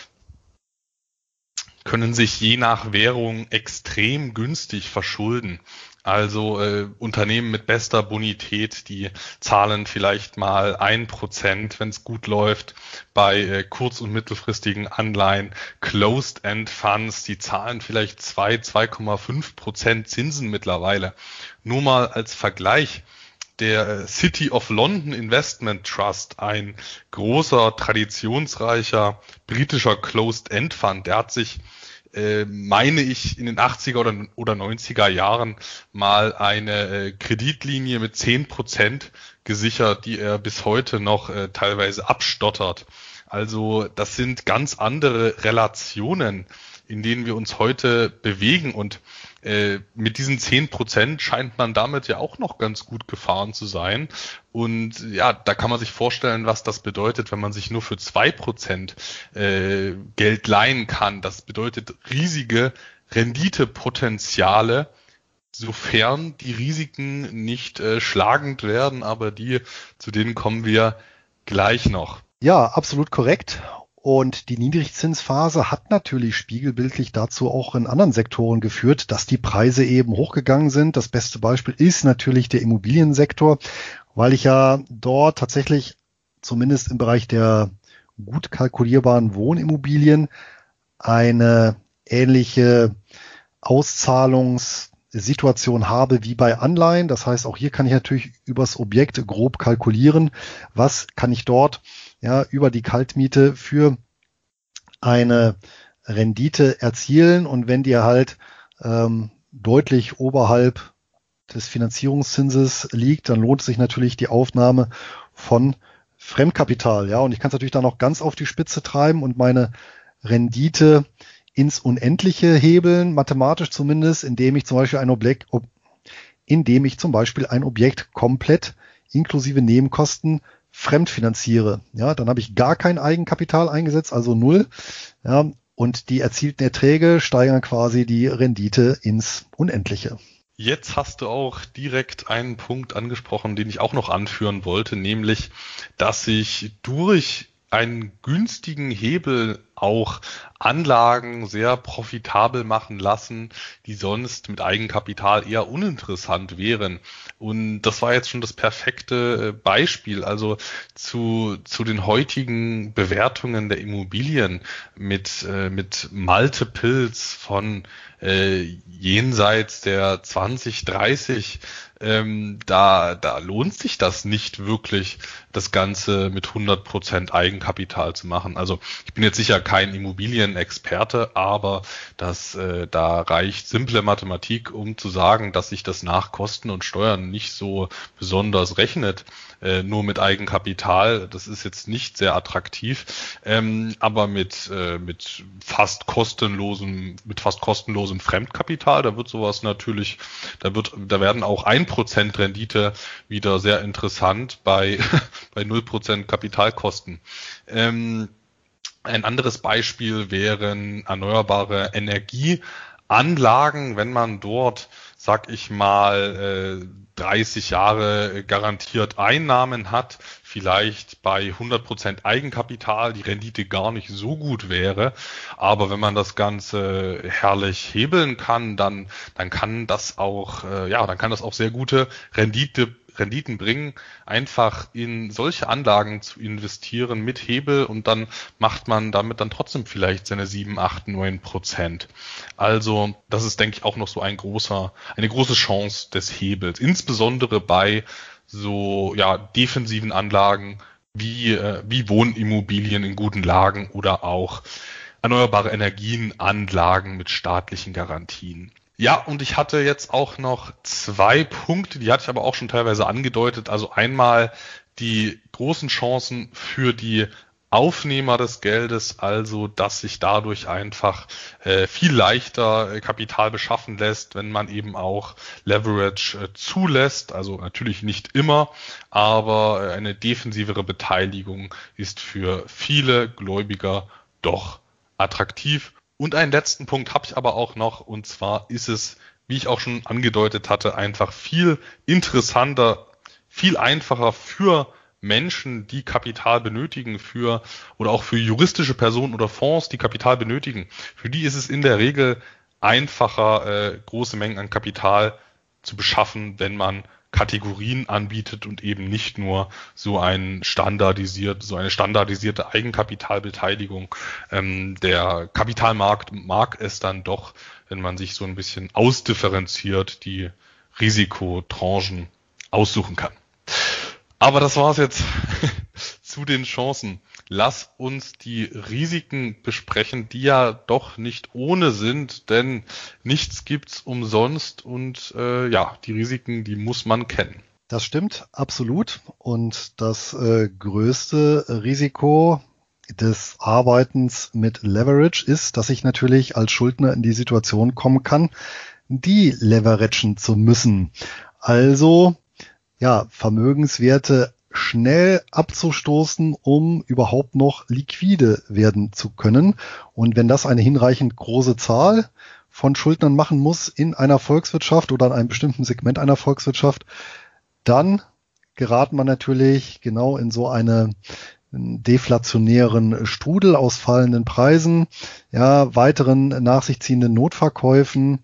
können sich je nach Währung extrem günstig verschulden. Also äh, Unternehmen mit bester Bonität, die zahlen vielleicht mal ein Prozent, wenn es gut läuft, bei äh, kurz- und mittelfristigen Anleihen. Closed-End Funds, die zahlen vielleicht zwei, zwei Komma fünf Prozent Zinsen mittlerweile. Nur mal als Vergleich. Der City of London Investment Trust, ein großer, traditionsreicher britischer Closed-End Fund, der hat sich, äh, meine ich, in den achtziger oder, oder neunziger Jahren mal eine äh, Kreditlinie mit zehn Prozent gesichert, die er bis heute noch äh, teilweise abstottert. Also das sind ganz andere Relationen, in denen wir uns heute bewegen, und äh, mit diesen zehn Prozent scheint man damit ja auch noch ganz gut gefahren zu sein. Und ja, da kann man sich vorstellen, was das bedeutet, wenn man sich nur für zwei Prozent äh, Geld leihen kann. Das bedeutet riesige Renditepotenziale, sofern die Risiken nicht äh, schlagend werden, aber die, zu denen kommen wir gleich noch. Ja, absolut korrekt. Und die Niedrigzinsphase hat natürlich spiegelbildlich dazu auch in anderen Sektoren geführt, dass die Preise eben hochgegangen sind. Das beste Beispiel ist natürlich der Immobiliensektor, weil ich ja dort tatsächlich zumindest im Bereich der gut kalkulierbaren Wohnimmobilien eine ähnliche Auszahlungssituation habe wie bei Anleihen. Das heißt, auch hier kann ich natürlich übers Objekt grob kalkulieren. Was kann ich dort ja über die Kaltmiete für eine Rendite erzielen? Und wenn die halt ähm, deutlich oberhalb des Finanzierungszinses liegt, dann lohnt sich natürlich die Aufnahme von Fremdkapital. Ja, und ich kann es natürlich dann noch ganz auf die Spitze treiben und meine Rendite ins Unendliche hebeln, mathematisch zumindest, indem ich zum Beispiel ein Objekt, indem ich zum Beispiel ein Objekt komplett inklusive Nebenkosten fremdfinanziere. Ja, dann habe ich gar kein Eigenkapital eingesetzt, also null. Ja, und die erzielten Erträge steigern quasi die Rendite ins Unendliche. Jetzt hast du auch direkt einen Punkt angesprochen, den ich auch noch anführen wollte, nämlich, dass sich durch einen günstigen Hebel auch Anlagen sehr profitabel machen lassen, die sonst mit Eigenkapital eher uninteressant wären. Und das war jetzt schon das perfekte Beispiel. Also zu, zu den heutigen Bewertungen der Immobilien mit, äh, mit Multiples von äh, jenseits der zwanzig, dreißig, ähm, da, da lohnt sich das nicht wirklich, das Ganze mit hundert Prozent Eigenkapital zu machen. Also ich bin jetzt sicher kein Immobilienexperte, aber dass äh, da reicht simple Mathematik, um zu sagen, dass sich das nach Kosten und Steuern nicht so besonders rechnet, äh, nur mit Eigenkapital. Das ist jetzt nicht sehr attraktiv, ähm, aber mit äh, mit fast kostenlosem mit fast kostenlosem Fremdkapital, da wird sowas natürlich, da wird da werden auch ein Prozent Rendite wieder sehr interessant bei bei null Prozent Kapitalkosten. Ähm, Ein anderes Beispiel wären erneuerbare Energieanlagen, wenn man dort, sag ich mal, dreißig Jahre garantiert Einnahmen hat, vielleicht bei hundert Prozent Eigenkapital die Rendite gar nicht so gut wäre, aber wenn man das Ganze herrlich hebeln kann, dann dann kann das auch ja, dann kann das auch sehr gute Rendite Renditen bringen, einfach in solche Anlagen zu investieren mit Hebel, und dann macht man damit dann trotzdem vielleicht seine sieben, acht, neun Prozent. Also das ist, denke ich, auch noch so ein großer, eine große Chance des Hebels, insbesondere bei so ja defensiven Anlagen wie äh, wie Wohnimmobilien in guten Lagen oder auch erneuerbare Energienanlagen mit staatlichen Garantien. Ja, und ich hatte jetzt auch noch zwei Punkte, die hatte ich aber auch schon teilweise angedeutet. Also einmal die großen Chancen für die Aufnehmer des Geldes, also dass sich dadurch einfach äh, viel leichter äh, Kapital beschaffen lässt, wenn man eben auch Leverage äh, zulässt. Also natürlich nicht immer, aber äh, eine defensivere Beteiligung ist für viele Gläubiger doch attraktiv. Und einen letzten Punkt habe ich aber auch noch, und zwar ist es, wie ich auch schon angedeutet hatte, einfach viel interessanter, viel einfacher für Menschen, die Kapital benötigen, für oder auch für juristische Personen oder Fonds, die Kapital benötigen. Für die ist es in der Regel einfacher, äh, große Mengen an Kapital zu beschaffen, wenn man Kategorien anbietet und eben nicht nur so ein standardisiert, so eine standardisierte Eigenkapitalbeteiligung. Ähm, der Kapitalmarkt mag es dann doch, wenn man sich so ein bisschen ausdifferenziert die Risikotranchen aussuchen kann. Aber das war's jetzt zu den Chancen. Lass uns die Risiken besprechen, die ja doch nicht ohne sind, denn nichts gibt's umsonst, und äh, ja, die Risiken, die muss man kennen. Das stimmt, absolut. Und das äh, größte Risiko des Arbeitens mit Leverage ist, dass ich natürlich als Schuldner in die Situation kommen kann, die leveragen zu müssen. Also ja, Vermögenswerte schnell abzustoßen, um überhaupt noch liquide werden zu können. Und wenn das eine hinreichend große Zahl von Schuldnern machen muss in einer Volkswirtschaft oder in einem bestimmten Segment einer Volkswirtschaft, dann gerät man natürlich genau in so eine deflationären Strudel aus fallenden Preisen, ja, weiteren nach sich ziehenden Notverkäufen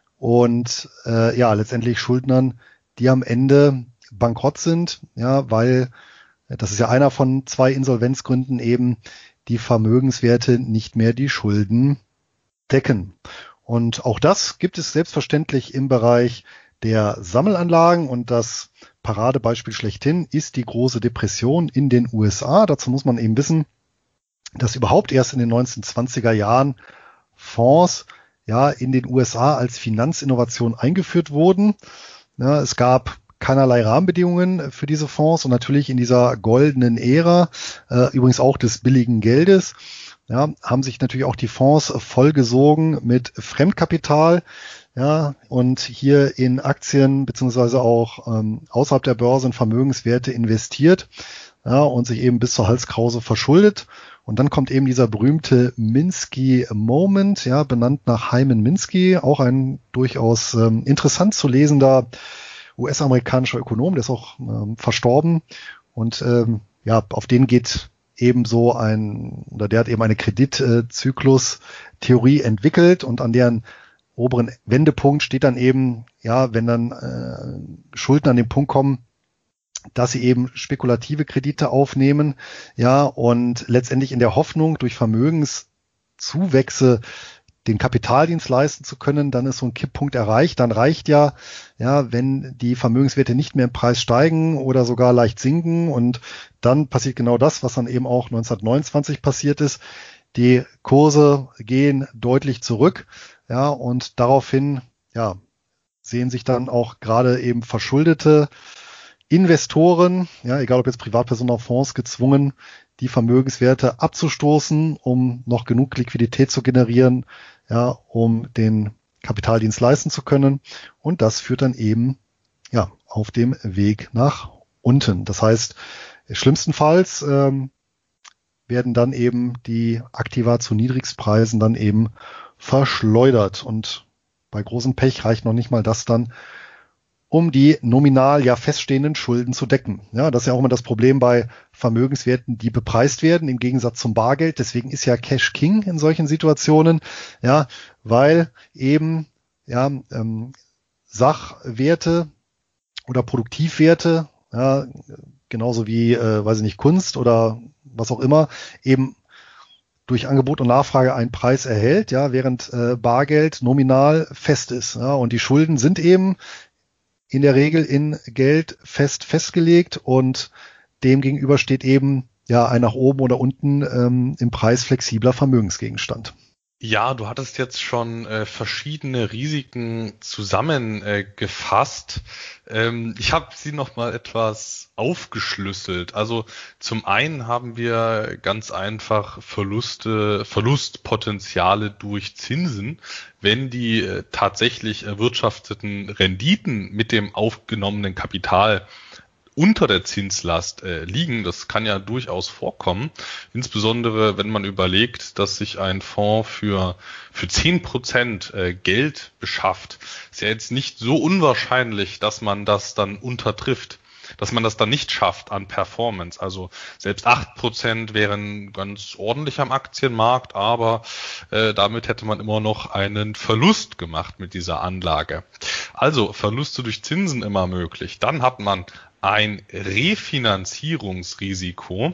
und äh, ja, letztendlich Schuldnern, die am Ende bankrott sind, ja, weil das ist ja einer von zwei Insolvenzgründen, eben die Vermögenswerte nicht mehr die Schulden decken. Und auch das gibt es selbstverständlich im Bereich der Sammelanlagen, und das Paradebeispiel schlechthin ist die große Depression in den U S A. Dazu muss man eben wissen, dass überhaupt erst in den neunzehnhundertzwanziger Jahren Fonds ja in den U S A als Finanzinnovation eingeführt wurden. Ja, es gab keinerlei Rahmenbedingungen für diese Fonds, und natürlich in dieser goldenen Ära, äh, übrigens auch des billigen Geldes, ja, haben sich natürlich auch die Fonds vollgesogen mit Fremdkapital, ja, und hier in Aktien beziehungsweise auch ähm, außerhalb der Börse in Vermögenswerte investiert, ja, und sich eben bis zur Halskrause verschuldet. Und dann kommt eben dieser berühmte Minsky-Moment, ja, benannt nach Hyman Minsky, auch ein durchaus ähm, interessant zu lesender U S-amerikanischer Ökonom, der ist auch ähm, verstorben, und ähm, ja, auf den geht eben so ein, oder der hat eben eine Kreditzyklus-Theorie entwickelt, und an deren oberen Wendepunkt steht dann eben, ja, wenn dann äh, Schuldner an den Punkt kommen, dass sie eben spekulative Kredite aufnehmen, ja, und letztendlich in der Hoffnung, durch Vermögenszuwächse den Kapitaldienst leisten zu können, dann ist so ein Kipppunkt erreicht. Dann reicht ja, ja, wenn die Vermögenswerte nicht mehr im Preis steigen oder sogar leicht sinken, und dann passiert genau das, was dann eben auch neunzehnhundertneunundzwanzig passiert ist. Die Kurse gehen deutlich zurück, ja, und daraufhin, ja, sehen sich dann auch gerade eben verschuldete Investoren, ja, egal ob jetzt Privatpersonen oder Fonds, gezwungen, die Vermögenswerte abzustoßen, um noch genug Liquidität zu generieren, ja, um den Kapitaldienst leisten zu können. Und das führt dann eben, ja, auf dem Weg nach unten. Das heißt, schlimmstenfalls ähm, werden dann eben die Aktiva zu Niedrigstpreisen dann eben verschleudert. Und bei großem Pech reicht noch nicht mal das dann, um die nominal ja feststehenden Schulden zu decken. Ja, das ist ja auch immer das Problem bei Vermögenswerten, die bepreist werden, im Gegensatz zum Bargeld. Deswegen ist ja Cash King in solchen Situationen, ja, weil eben ja ähm, Sachwerte oder Produktivwerte, ja, genauso wie, äh, weiß ich nicht, Kunst oder was auch immer, eben durch Angebot und Nachfrage einen Preis erhält, ja, während äh, Bargeld nominal fest ist. Ja, und die Schulden sind eben in der Regel in Geld fest festgelegt und dem gegenüber steht eben ja ein nach oben oder unten ähm, im Preis flexibler Vermögensgegenstand. Ja, du hattest jetzt schon äh, verschiedene Risiken zusammengefasst. Ähm, ich habe sie noch mal etwas aufgeschlüsselt. Also zum einen haben wir ganz einfach Verluste, Verlustpotenziale durch Zinsen, wenn die äh, tatsächlich erwirtschafteten Renditen mit dem aufgenommenen Kapital unter der Zinslast äh, liegen. Das kann ja durchaus vorkommen, insbesondere wenn man überlegt, dass sich ein Fonds für für zehn Prozent äh, Geld beschafft. Ist ja jetzt nicht so unwahrscheinlich, dass man das dann untertrifft, dass man das dann nicht schafft an Performance. Also selbst acht Prozent wären ganz ordentlich am Aktienmarkt, aber äh, damit hätte man immer noch einen Verlust gemacht mit dieser Anlage. Also Verluste durch Zinsen immer möglich. Dann hat man ein Refinanzierungsrisiko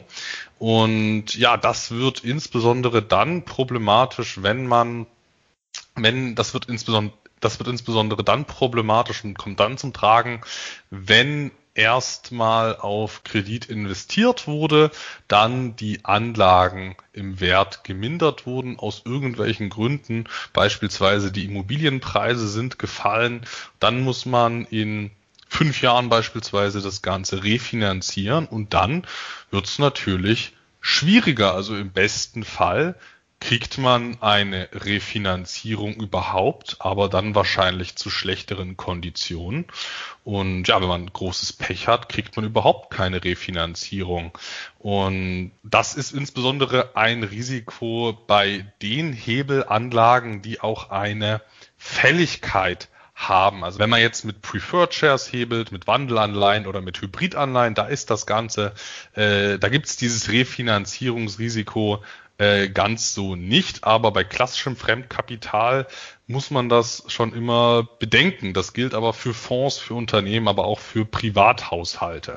und ja, das wird insbesondere dann problematisch, wenn man, wenn das wird insbesondere, das wird insbesondere dann problematisch und kommt dann zum Tragen, wenn erstmal auf Kredit investiert wurde, dann die Anlagen im Wert gemindert wurden aus irgendwelchen Gründen, beispielsweise die Immobilienpreise sind gefallen, dann muss man in fünf Jahren beispielsweise das Ganze refinanzieren und dann wird es natürlich schwieriger. Also im besten Fall kriegt man eine Refinanzierung überhaupt, aber dann wahrscheinlich zu schlechteren Konditionen. Und ja, wenn man großes Pech hat, kriegt man überhaupt keine Refinanzierung. Und das ist insbesondere ein Risiko bei den Hebelanlagen, die auch eine Fälligkeit haben. Also wenn man jetzt mit Preferred Shares hebelt, mit Wandelanleihen oder mit Hybridanleihen, da ist das Ganze, äh, da gibt es dieses Refinanzierungsrisiko äh, ganz so nicht, aber bei klassischem Fremdkapital muss man das schon immer bedenken. Das gilt aber für Fonds, für Unternehmen, aber auch für Privathaushalte.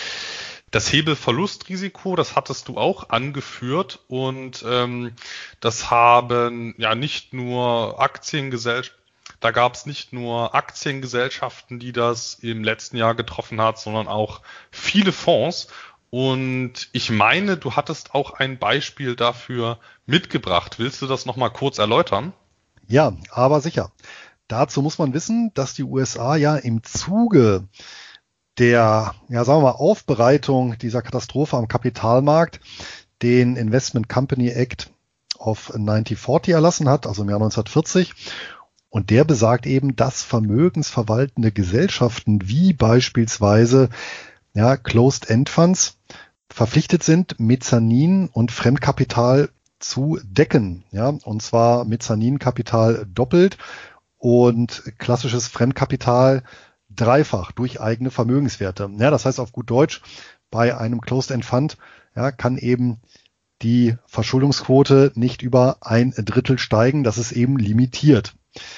Das Hebelverlustrisiko, das hattest du auch angeführt und ähm, das haben ja nicht nur Aktiengesellschaften, Da gab es nicht nur Aktiengesellschaften, die das im letzten Jahr getroffen hat, sondern auch viele Fonds. Und ich meine, du hattest auch ein Beispiel dafür mitgebracht. Willst du das nochmal kurz erläutern? Ja, aber sicher. Dazu muss man wissen, dass die U S A ja im Zuge der, ja, sagen wir mal, Aufbereitung dieser Katastrophe am Kapitalmarkt den Investment Company Act of neunzehnhundertvierzig erlassen hat, also im Jahr neunzehnhundertvierzig. Und der besagt eben, dass vermögensverwaltende Gesellschaften wie beispielsweise ja, Closed-End-Funds verpflichtet sind, Mezzanin und Fremdkapital zu decken. Ja, und zwar Mezzaninkapital doppelt und klassisches Fremdkapital dreifach durch eigene Vermögenswerte. Ja, das heißt auf gut Deutsch, bei einem Closed-End-Fund ja, kann eben die Verschuldungsquote nicht über ein Drittel steigen. Das ist eben limitiert.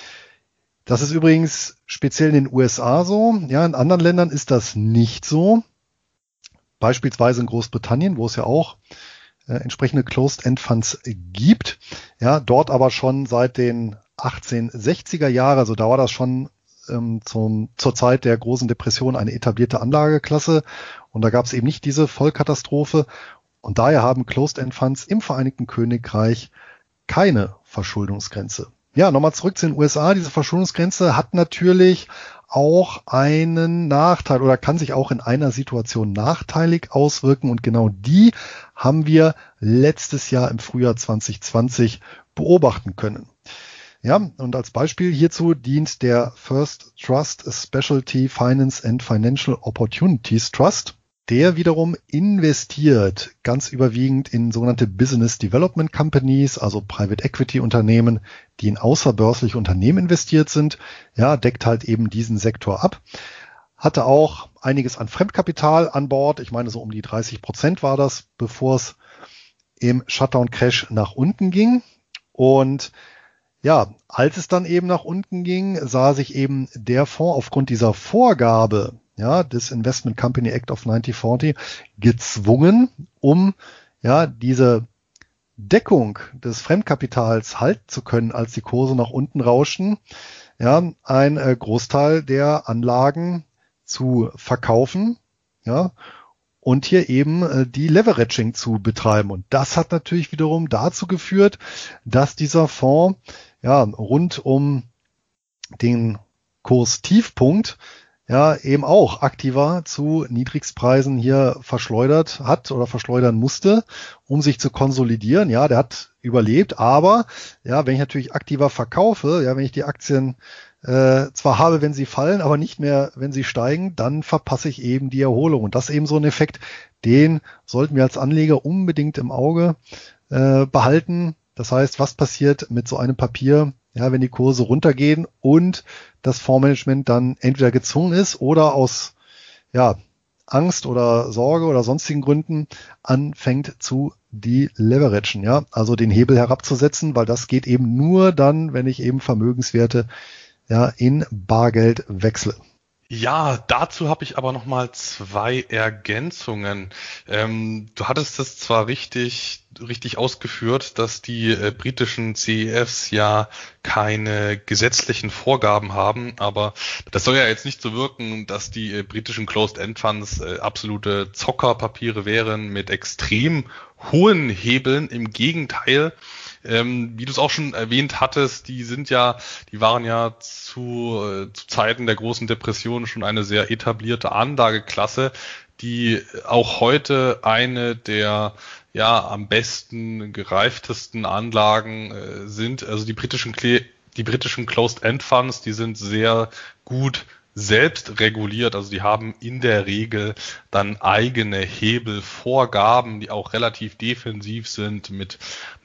Das ist übrigens speziell in den U S A so. Ja, in anderen Ländern ist das nicht so. Beispielsweise in Großbritannien, wo es ja auch äh, entsprechende Closed-End-Funds gibt. Ja, dort aber schon seit den achtzehnhundertsechziger Jahren, also da war das schon ähm, zum, zur Zeit der großen Depression eine etablierte Anlageklasse. Und da gab es eben nicht diese Vollkatastrophe. Und daher haben Closed-End Funds im Vereinigten Königreich keine Verschuldungsgrenze. Ja, nochmal zurück zu den U S A. Diese Verschuldungsgrenze hat natürlich auch einen Nachteil oder kann sich auch in einer Situation nachteilig auswirken. Und genau die haben wir letztes Jahr im Frühjahr zwanzig zwanzig beobachten können. Ja, und als Beispiel hierzu dient der First Trust Specialty Finance and Financial Opportunities Trust. Der wiederum investiert ganz überwiegend in sogenannte Business Development Companies, also Private Equity Unternehmen, die in außerbörsliche Unternehmen investiert sind. Ja, deckt halt eben diesen Sektor ab. Hatte auch einiges an Fremdkapital an Bord. Ich meine, so um die dreißig Prozent war das, bevor es im Shutdown-Crash nach unten ging. Und ja, als es dann eben nach unten ging, sah sich eben der Fonds aufgrund dieser Vorgabe, ja, des Investment Company Act of neunzehnhundertvierzig gezwungen, um ja diese Deckung des Fremdkapitals halten zu können, als die Kurse nach unten rauschten, ja, ein äh, Großteil der Anlagen zu verkaufen, ja, und hier eben äh, die Leveraging zu betreiben. Und das hat natürlich wiederum dazu geführt, dass dieser Fonds ja rund um den Kurstiefpunkt ja eben auch aktiver zu Niedrigstpreisen hier verschleudert hat oder verschleudern musste, um sich zu konsolidieren. Ja, der hat überlebt, aber ja, wenn ich natürlich aktiver verkaufe, ja, wenn ich die Aktien äh, zwar habe, wenn sie fallen, aber nicht mehr, wenn sie steigen, dann verpasse ich eben die Erholung. Und das ist eben so ein Effekt, den sollten wir als Anleger unbedingt im Auge äh, behalten. Das heißt, was passiert mit so einem Papier, ja, wenn die Kurse runtergehen und das Fondsmanagement dann entweder gezwungen ist oder aus ja, Angst oder Sorge oder sonstigen Gründen anfängt zu deleveragen, ja, also den Hebel herabzusetzen, weil das geht eben nur dann, wenn ich eben Vermögenswerte ja in Bargeld wechsle. Ja, dazu habe ich aber noch mal zwei Ergänzungen. Ähm, du hattest das zwar richtig, richtig ausgeführt, dass die äh, britischen C E Fs ja keine gesetzlichen Vorgaben haben, aber das soll ja jetzt nicht so wirken, dass die äh, britischen Closed-End-Funds äh, absolute Zockerpapiere wären mit extrem hohen Hebeln. Im Gegenteil. Ähm, wie du es auch schon erwähnt hattest, die sind ja, die waren ja zu, äh, zu Zeiten der großen Depression schon eine sehr etablierte Anlageklasse, die auch heute eine der ja am besten gereiftesten Anlagen äh, sind. Also die britischen die britischen Closed-End Funds, die sind sehr gut selbst reguliert, also die haben in der Regel dann eigene Hebelvorgaben, die auch relativ defensiv sind mit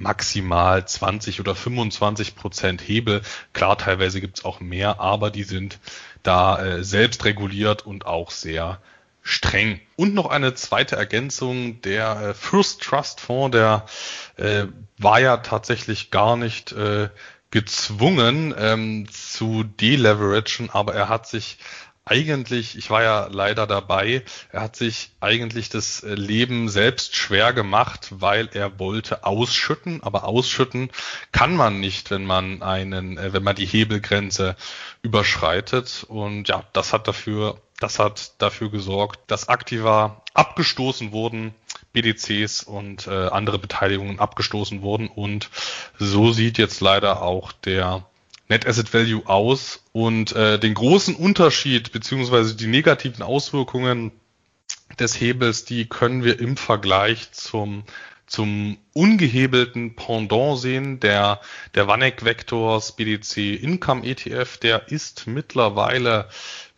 maximal zwanzig oder fünfundzwanzig Prozent Hebel. Klar, teilweise gibt's auch mehr, aber die sind da äh, selbst reguliert und auch sehr streng. Und noch eine zweite Ergänzung, der äh, First Trust Fonds, der äh, war ja tatsächlich gar nicht äh, gezwungen ähm, zu deleveragen, aber er hat sich eigentlich, ich war ja leider dabei, er hat sich eigentlich das Leben selbst schwer gemacht, weil er wollte ausschütten, aber ausschütten kann man nicht, wenn man einen, äh, wenn man die Hebelgrenze überschreitet. Und ja, das hat dafür, das hat dafür gesorgt, dass Aktiva abgestoßen wurden, B D Cs und äh, andere Beteiligungen abgestoßen wurden, und so sieht jetzt leider auch der Net Asset Value aus, und äh, den großen Unterschied beziehungsweise die negativen Auswirkungen des Hebels, die können wir im Vergleich zum zum ungehebelten Pendant sehen. Der der Vanek Vectors B D C Income E T F, der ist mittlerweile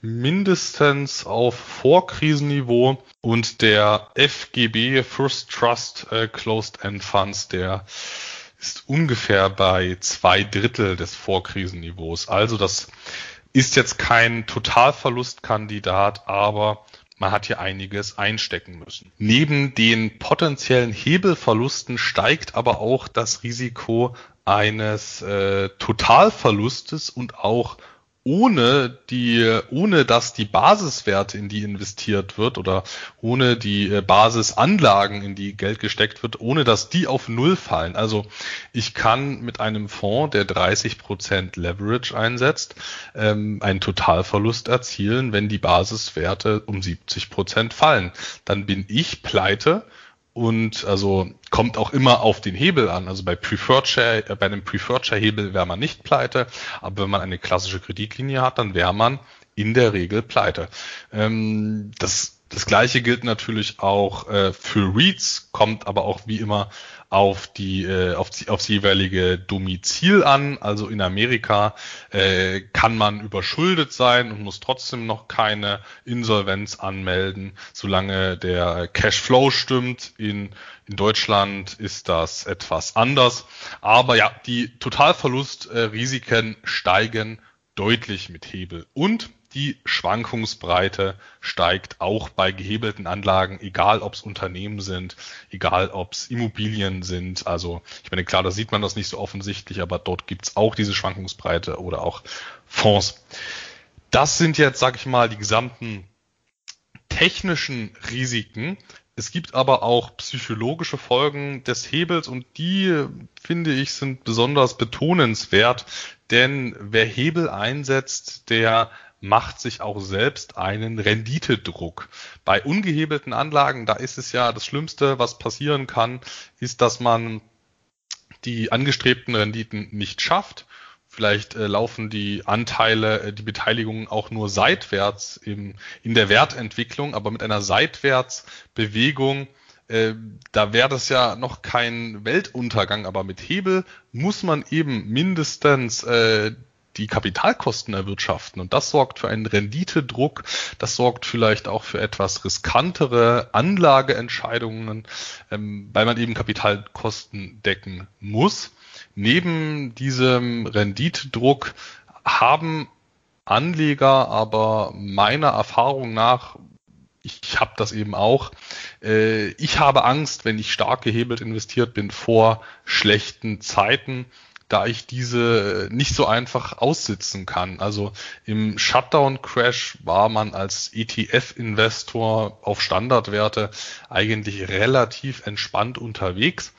mindestens auf Vorkrisenniveau, und der F G B First Trust äh, Closed End Funds, der ist ungefähr bei zwei Drittel des Vorkrisenniveaus. Also das ist jetzt kein Totalverlustkandidat, aber man hat hier einiges einstecken müssen. Neben den potenziellen Hebelverlusten steigt aber auch das Risiko eines äh, Totalverlustes, und auch ohne die, ohne dass die Basiswerte, in die investiert wird, oder ohne die Basisanlagen, in die Geld gesteckt wird, ohne dass die auf Null fallen. Also ich kann mit einem Fonds, der dreißig Prozent Leverage einsetzt, ähm, einen Totalverlust erzielen, wenn die Basiswerte um siebzig Prozent fallen. Dann bin ich pleite. und also kommt auch immer auf den Hebel an. Also bei Preferred Share, äh, bei einem Preferred Share Hebel wäre man nicht pleite, aber wenn man eine klassische Kreditlinie hat, dann wäre man in der Regel pleite. Ähm, das Das Gleiche gilt natürlich auch äh, für REITs, kommt aber auch wie immer auf die äh, auf die, aufs jeweilige Domizil an. Also in Amerika äh, kann man überschuldet sein und muss trotzdem noch keine Insolvenz anmelden, solange der Cashflow stimmt. In in Deutschland ist das etwas anders. Aber ja, die Totalverlustrisiken steigen deutlich mit Hebel und die Schwankungsbreite steigt auch bei gehebelten Anlagen, egal ob es Unternehmen sind, egal ob es Immobilien sind. Also ich meine, klar, da sieht man das nicht so offensichtlich, aber dort gibt es auch diese Schwankungsbreite oder auch Fonds. Das sind jetzt, sag ich mal, die gesamten technischen Risiken. Es gibt aber auch psychologische Folgen des Hebels und die, finde ich, sind besonders betonenswert, denn wer Hebel einsetzt, der macht sich auch selbst einen Renditedruck. Bei ungehebelten Anlagen, da ist es ja das Schlimmste, was passieren kann, ist, dass man die angestrebten Renditen nicht schafft. Vielleicht äh, laufen die Anteile, äh, die Beteiligungen auch nur seitwärts im, in der Wertentwicklung, aber mit einer Seitwärtsbewegung, äh, da wäre das ja noch kein Weltuntergang, aber mit Hebel muss man eben mindestens äh, die Kapitalkosten erwirtschaften und das sorgt für einen Renditedruck, das sorgt vielleicht auch für etwas riskantere Anlageentscheidungen, ähm, weil man eben Kapitalkosten decken muss. Neben diesem Renditedruck haben Anleger aber meiner Erfahrung nach, ich habe das eben auch, äh, ich habe Angst, wenn ich stark gehebelt investiert bin, vor schlechten Zeiten, da ich diese nicht so einfach aussitzen kann. Also im Shutdown-Crash war man als E T F-Investor auf Standardwerte eigentlich relativ entspannt unterwegs.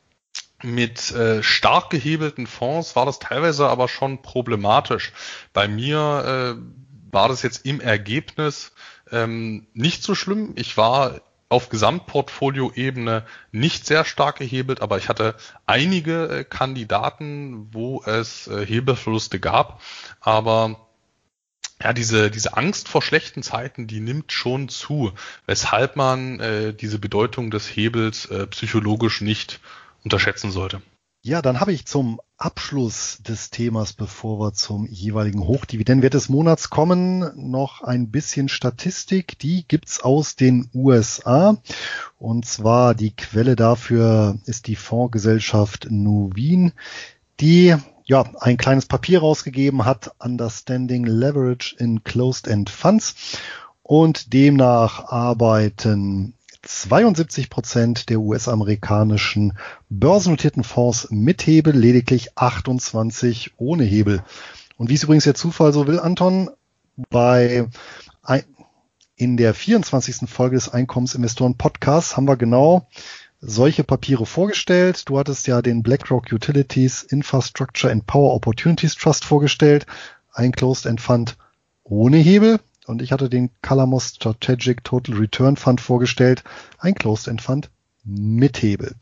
Mit äh, stark gehebelten Fonds war das teilweise aber schon problematisch. Bei mir äh, war das jetzt im Ergebnis ähm, nicht so schlimm. Ich war auf Gesamtportfolio-Ebene nicht sehr stark gehebelt, aber ich hatte einige äh, Kandidaten, wo es äh, Hebelverluste gab. Aber ja, diese diese Angst vor schlechten Zeiten, die nimmt schon zu, weshalb man äh, diese Bedeutung des Hebels äh, psychologisch nicht unterschätzen sollte. Ja, dann habe ich zum Abschluss des Themas, bevor wir zum jeweiligen Hochdividendenwert des Monats kommen, noch ein bisschen Statistik. Die gibt's aus den U S A. Und zwar die Quelle dafür ist die Fondsgesellschaft Nuveen, die ja ein kleines Papier rausgegeben hat, Understanding Leverage in Closed-End Funds. Und demnach arbeiten zweiundsiebzig Prozent der U S-amerikanischen börsennotierten Fonds mit Hebel, lediglich achtundzwanzig ohne Hebel. Und wie es übrigens der Zufall so will, Anton, bei ein, in der vierundzwanzigsten Folge des Einkommensinvestoren-Podcasts haben wir genau solche Papiere vorgestellt. Du hattest ja den BlackRock Utilities Infrastructure and Power Opportunities Trust vorgestellt, ein Closed-End Fund ohne Hebel. Und ich hatte den Calamos Strategic Total Return Fund vorgestellt, ein Closed-End Fund mit Hebel.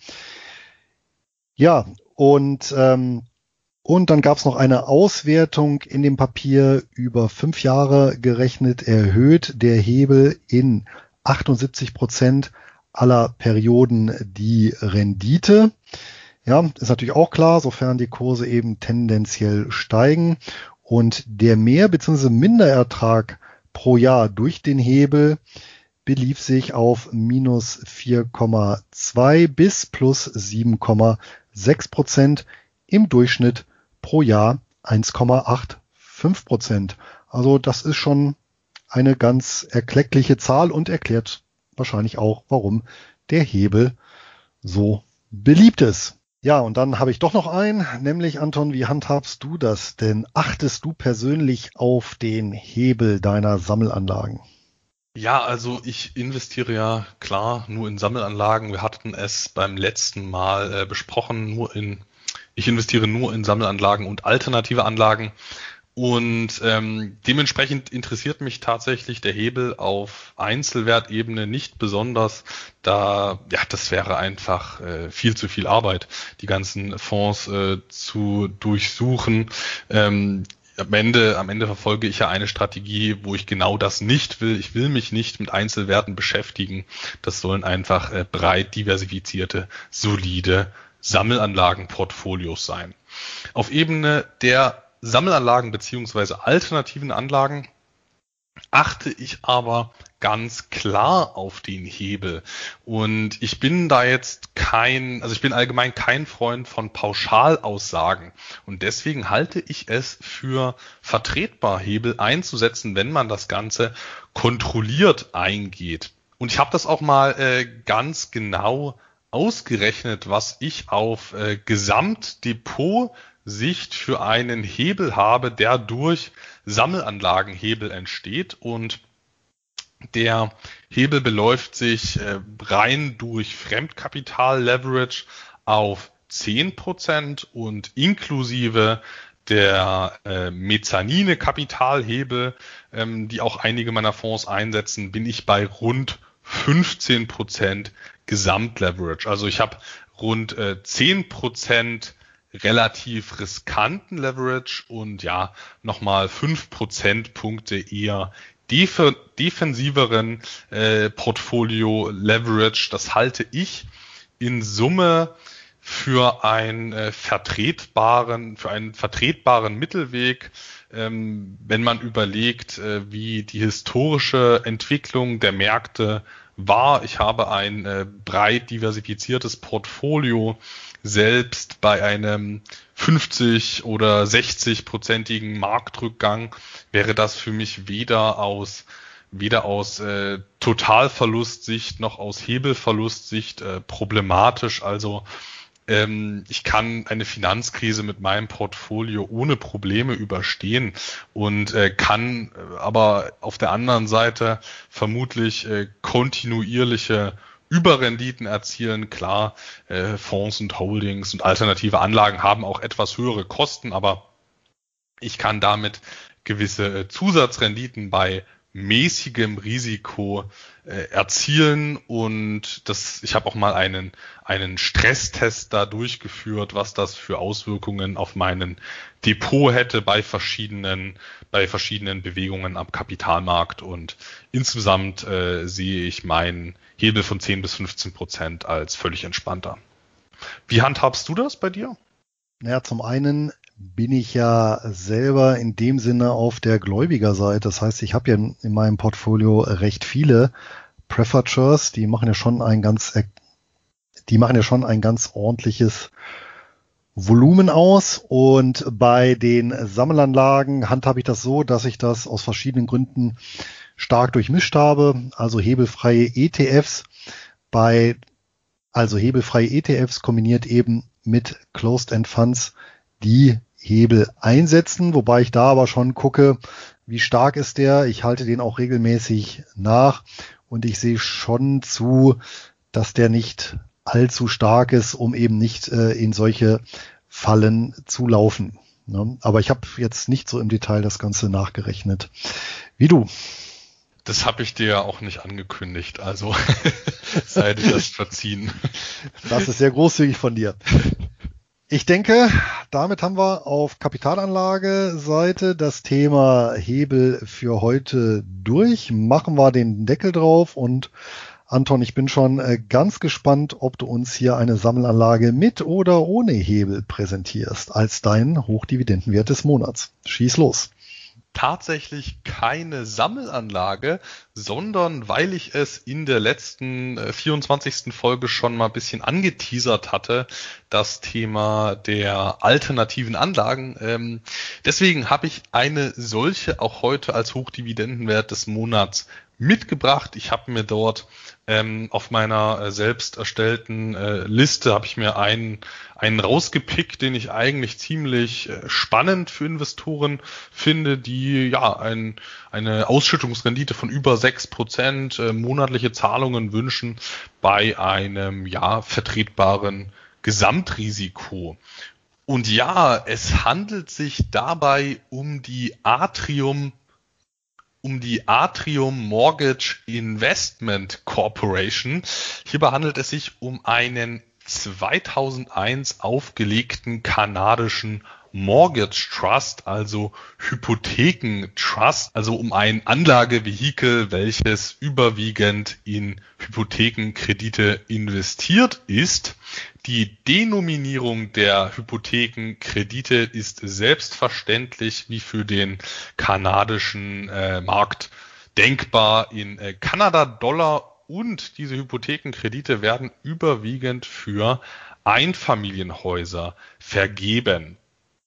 Ja, und ähm, und dann gab es noch eine Auswertung in dem Papier über fünf Jahre gerechnet, erhöht der Hebel in achtundsiebzig Prozent aller Perioden die Rendite. Ja, ist natürlich auch klar, sofern die Kurse eben tendenziell steigen und der Mehr- bzw. Minderertrag pro Jahr durch den Hebel belief sich auf minus vier Komma zwei bis plus sieben Komma sechs Prozent, im Durchschnitt pro Jahr eins Komma fünfundachtzig Prozent. Also das ist schon eine ganz erkleckliche Zahl und erklärt wahrscheinlich auch, warum der Hebel so beliebt ist. Ja, und dann habe ich doch noch einen, nämlich Anton, wie handhabst du das denn? Achtest du persönlich auf den Hebel deiner Sammelanlagen? Ja, also ich investiere ja klar nur in Sammelanlagen. Wir hatten es beim letzten Mal äh, besprochen, nur in, ich investiere nur in Sammelanlagen und alternative Anlagen. Und ähm, dementsprechend interessiert mich tatsächlich der Hebel auf Einzelwertebene nicht besonders, da ja das wäre einfach äh, viel zu viel Arbeit, die ganzen Fonds äh, zu durchsuchen. Ähm, am Ende, am Ende verfolge ich ja eine Strategie, wo ich genau das nicht will. Ich will mich nicht mit Einzelwerten beschäftigen. Das sollen einfach äh, breit diversifizierte, solide Sammelanlagenportfolios sein. Auf Ebene der Sammelanlagen beziehungsweise alternativen Anlagen achte ich aber ganz klar auf den Hebel. Und ich bin da jetzt kein, also ich bin allgemein kein Freund von Pauschalaussagen. Und deswegen halte ich es für vertretbar, Hebel einzusetzen, wenn man das Ganze kontrolliert eingeht. Und ich habe das auch mal äh, ganz genau ausgerechnet, was ich auf äh, Gesamtdepot Sicht für einen Hebel habe, der durch Sammelanlagenhebel entsteht, und der Hebel beläuft sich äh, rein durch Fremdkapital-Leverage auf zehn Prozent und inklusive der äh, Mezzanine-Kapitalhebel, ähm, die auch einige meiner Fonds einsetzen, bin ich bei rund fünfzehn Prozent Gesamtleverage. Also ich habe rund äh, zehn Prozent relativ riskanten Leverage und ja, nochmal fünf Prozentpunkte eher def- defensiveren äh, Portfolio Leverage. Das halte ich in Summe für einen äh, vertretbaren, für einen vertretbaren Mittelweg, ähm, wenn man überlegt, äh, wie die historische Entwicklung der Märkte war. Ich habe ein äh, breit diversifiziertes Portfolio. Selbst bei einem fünfzig- oder sechzig-prozentigen Marktrückgang wäre das für mich weder aus weder aus äh, Totalverlustsicht noch aus Hebelverlustsicht äh, problematisch. Also ähm, ich kann eine Finanzkrise mit meinem Portfolio ohne Probleme überstehen und äh, kann äh, aber auf der anderen Seite vermutlich äh, kontinuierliche Überrenditen erzielen. Klar, äh, Fonds und Holdings und alternative Anlagen haben auch etwas höhere Kosten, aber ich kann damit gewisse äh, Zusatzrenditen bei mäßigem Risiko äh, erzielen, und das, ich habe auch mal einen einen Stresstest da durchgeführt, was das für Auswirkungen auf meinen Depot hätte bei verschiedenen bei verschiedenen Bewegungen am Kapitalmarkt, und insgesamt äh, sehe ich meinen Hebel von zehn bis fünfzehn Prozent als völlig entspannter. Wie handhabst du das bei dir? Naja, zum einen bin ich ja selber in dem Sinne auf der Gläubigerseite. Das heißt, ich habe ja in, in meinem Portfolio recht viele Preferred, die machen ja schon ein ganz, die machen ja schon ein ganz ordentliches Volumen aus. Und bei den Sammelanlagen handhabe ich das so, dass ich das aus verschiedenen Gründen stark durchmischt habe. Also hebelfreie E T Fs bei, also hebelfreie E T Fs kombiniert eben mit Closed-End Funds, die Hebel einsetzen, wobei ich da aber schon gucke, wie stark ist der. Ich halte den auch regelmäßig nach und ich sehe schon zu, dass der nicht allzu stark ist, um eben nicht äh, in solche Fallen zu laufen. Ne? Aber ich habe jetzt nicht so im Detail das Ganze nachgerechnet. Wie du? Das habe ich dir ja auch nicht angekündigt, also sei dir das verziehen. Das ist sehr großzügig von dir. Ich denke, damit haben wir auf Kapitalanlage-Seite das Thema Hebel für heute durch. Machen wir den Deckel drauf, und Anton, ich bin schon ganz gespannt, ob du uns hier eine Sammelanlage mit oder ohne Hebel präsentierst als deinen Hochdividendenwert des Monats. Schieß los. Tatsächlich keine Sammelanlage, sondern weil ich es in der letzten äh, vierundzwanzigsten Folge schon mal ein bisschen angeteasert hatte, das Thema der alternativen Anlagen. Ähm, deswegen habe ich eine solche auch heute als Hochdividendenwert des Monats mitgebracht. Ich habe mir dort ähm, auf meiner äh, selbst erstellten äh, Liste habe ich mir einen einen rausgepickt, den ich eigentlich ziemlich äh, spannend für Investoren finde, die ja ein, eine Ausschüttungsrendite von über sechs Prozent äh, monatliche Zahlungen wünschen bei einem ja vertretbaren Gesamtrisiko. Und ja, es handelt sich dabei um die Atrium, um die Atrium Mortgage Investment Corporation. Hierbei handelt es sich um einen zweitausendeins aufgelegten kanadischen Mortgage Trust, also Hypotheken-Trust, also um ein Anlagevehikel, welches überwiegend in Hypothekenkredite investiert ist. Die Denominierung der Hypothekenkredite ist selbstverständlich wie für den kanadischen äh, Markt denkbar in äh, Kanada-Dollar, und diese Hypothekenkredite werden überwiegend für Einfamilienhäuser vergeben.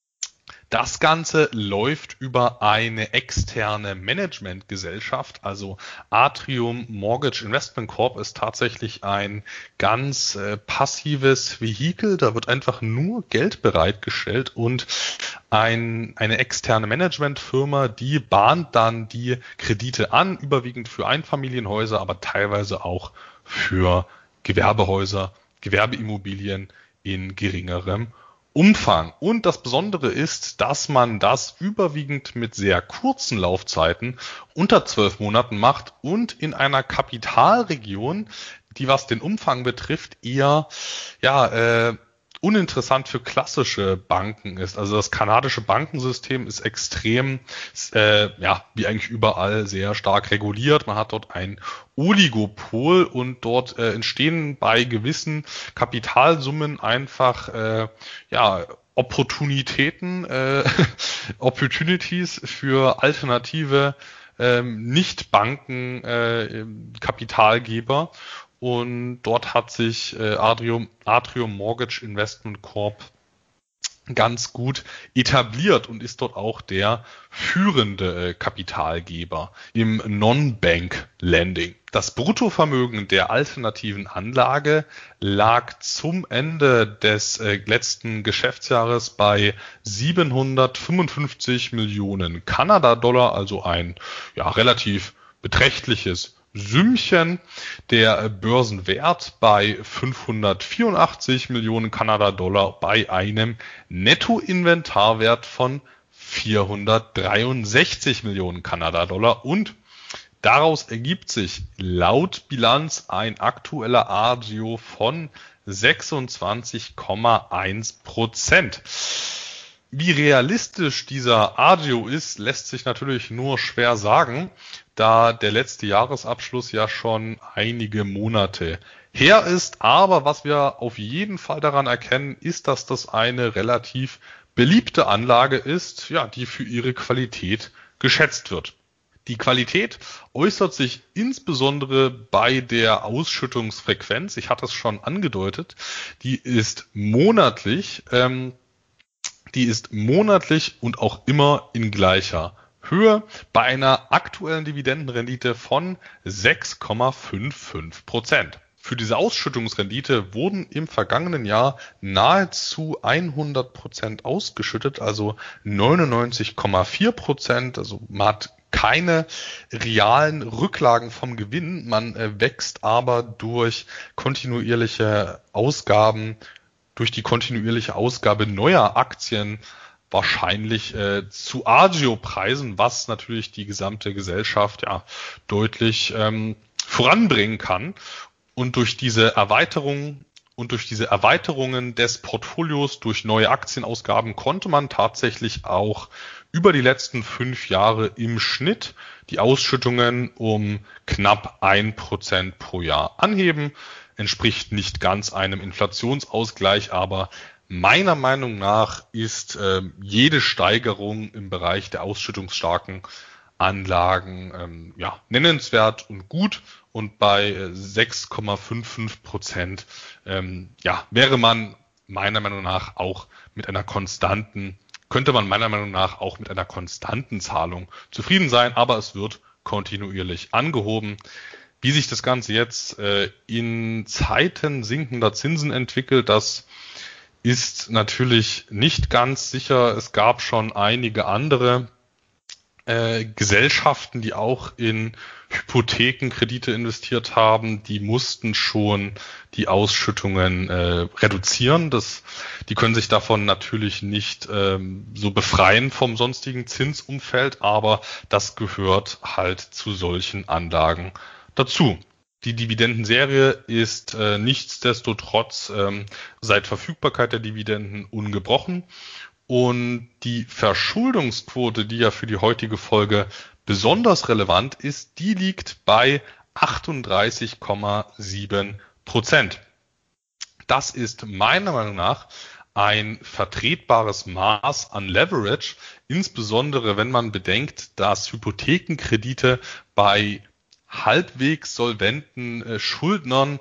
Das Ganze läuft über eine externe Managementgesellschaft, also Atrium Mortgage Investment Corp ist tatsächlich ein ganz äh, passives Vehikel. Da wird einfach nur Geld bereitgestellt und ein, eine externe Managementfirma, die bahnt dann die Kredite an, überwiegend für Einfamilienhäuser, aber teilweise auch für Gewerbehäuser, Gewerbeimmobilien in geringerem Umfang. Und das Besondere ist, dass man das überwiegend mit sehr kurzen Laufzeiten unter zwölf Monaten macht und in einer Kapitalregion, die, was den Umfang betrifft, eher ja äh, uninteressant für klassische Banken ist. Also das kanadische Bankensystem ist extrem, äh, ja, wie eigentlich überall sehr stark reguliert. Man hat dort ein Oligopol und dort äh, entstehen bei gewissen Kapitalsummen einfach, äh, ja, Opportunitäten, äh, Opportunities für alternative ähm, Nicht-Banken äh, Kapitalgeber. Und dort hat sich äh, Atrium, Atrium Mortgage Investment Corp ganz gut etabliert und ist dort auch der führende äh, Kapitalgeber im Non-Bank-Lending. Das Bruttovermögen der alternativen Anlage lag zum Ende des äh, letzten Geschäftsjahres bei siebenhundertfünfundfünfzig Millionen Kanada-Dollar, also ein ja relativ beträchtliches Sümmchen. Der Börsenwert bei fünfhundertvierundachtzig Millionen Kanada-Dollar bei einem Nettoinventarwert von vierhundertdreiundsechzig Millionen Kanada-Dollar, und daraus ergibt sich laut Bilanz ein aktueller Agio von sechsundzwanzig Komma eins Prozent. Wie realistisch dieser Agio ist, lässt sich natürlich nur schwer sagen, da der letzte Jahresabschluss ja schon einige Monate her ist. Aber was wir auf jeden Fall daran erkennen, ist, dass das eine relativ beliebte Anlage ist, ja, die für ihre Qualität geschätzt wird. Die Qualität äußert sich insbesondere bei der Ausschüttungsfrequenz. Ich hatte es schon angedeutet. Die ist monatlich, ähm, die ist monatlich und auch immer in gleicher Höhe bei einer aktuellen Dividendenrendite von sechs Komma fünfundfünfzig Prozent. Für diese Ausschüttungsrendite wurden im vergangenen Jahr nahezu hundert Prozent ausgeschüttet, also neunundneunzig Komma vier Prozent. Also man hat keine realen Rücklagen vom Gewinn, man äh, wächst aber durch kontinuierliche Ausgaben, durch die kontinuierliche Ausgabe neuer Aktien wahrscheinlich äh, zu Agio-Preisen, was natürlich die gesamte Gesellschaft ja deutlich ähm, voranbringen kann. Und durch diese Erweiterung und durch diese Erweiterungen des Portfolios durch neue Aktienausgaben konnte man tatsächlich auch über die letzten fünf Jahre im Schnitt die Ausschüttungen um knapp ein Prozent pro Jahr anheben. Entspricht nicht ganz einem Inflationsausgleich, aber meiner Meinung nach ist äh, jede Steigerung im Bereich der ausschüttungsstarken Anlagen ähm, ja, nennenswert und gut. Und bei äh, sechs Komma fünfundfünfzig Prozent ähm, ja, wäre man meiner Meinung nach auch mit einer konstanten, könnte man meiner Meinung nach auch mit einer konstanten Zahlung zufrieden sein, aber es wird kontinuierlich angehoben. Wie sich das Ganze jetzt äh, in Zeiten sinkender Zinsen entwickelt, das ist natürlich nicht ganz sicher. Es gab schon einige andere Äh, Gesellschaften, die auch in Hypothekenkredite investiert haben, die mussten schon die Ausschüttungen äh, reduzieren. Das, die können sich davon natürlich nicht ähm, so befreien vom sonstigen Zinsumfeld, aber das gehört halt zu solchen Anlagen dazu. Die Dividendenserie ist äh, nichtsdestotrotz ähm, seit Verfügbarkeit der Dividenden ungebrochen. Und die Verschuldungsquote, die ja für die heutige Folge besonders relevant ist, die liegt bei achtunddreißig Komma sieben Prozent. Das ist meiner Meinung nach ein vertretbares Maß an Leverage, insbesondere wenn man bedenkt, dass Hypothekenkredite bei halbwegs solventen äh, Schuldnern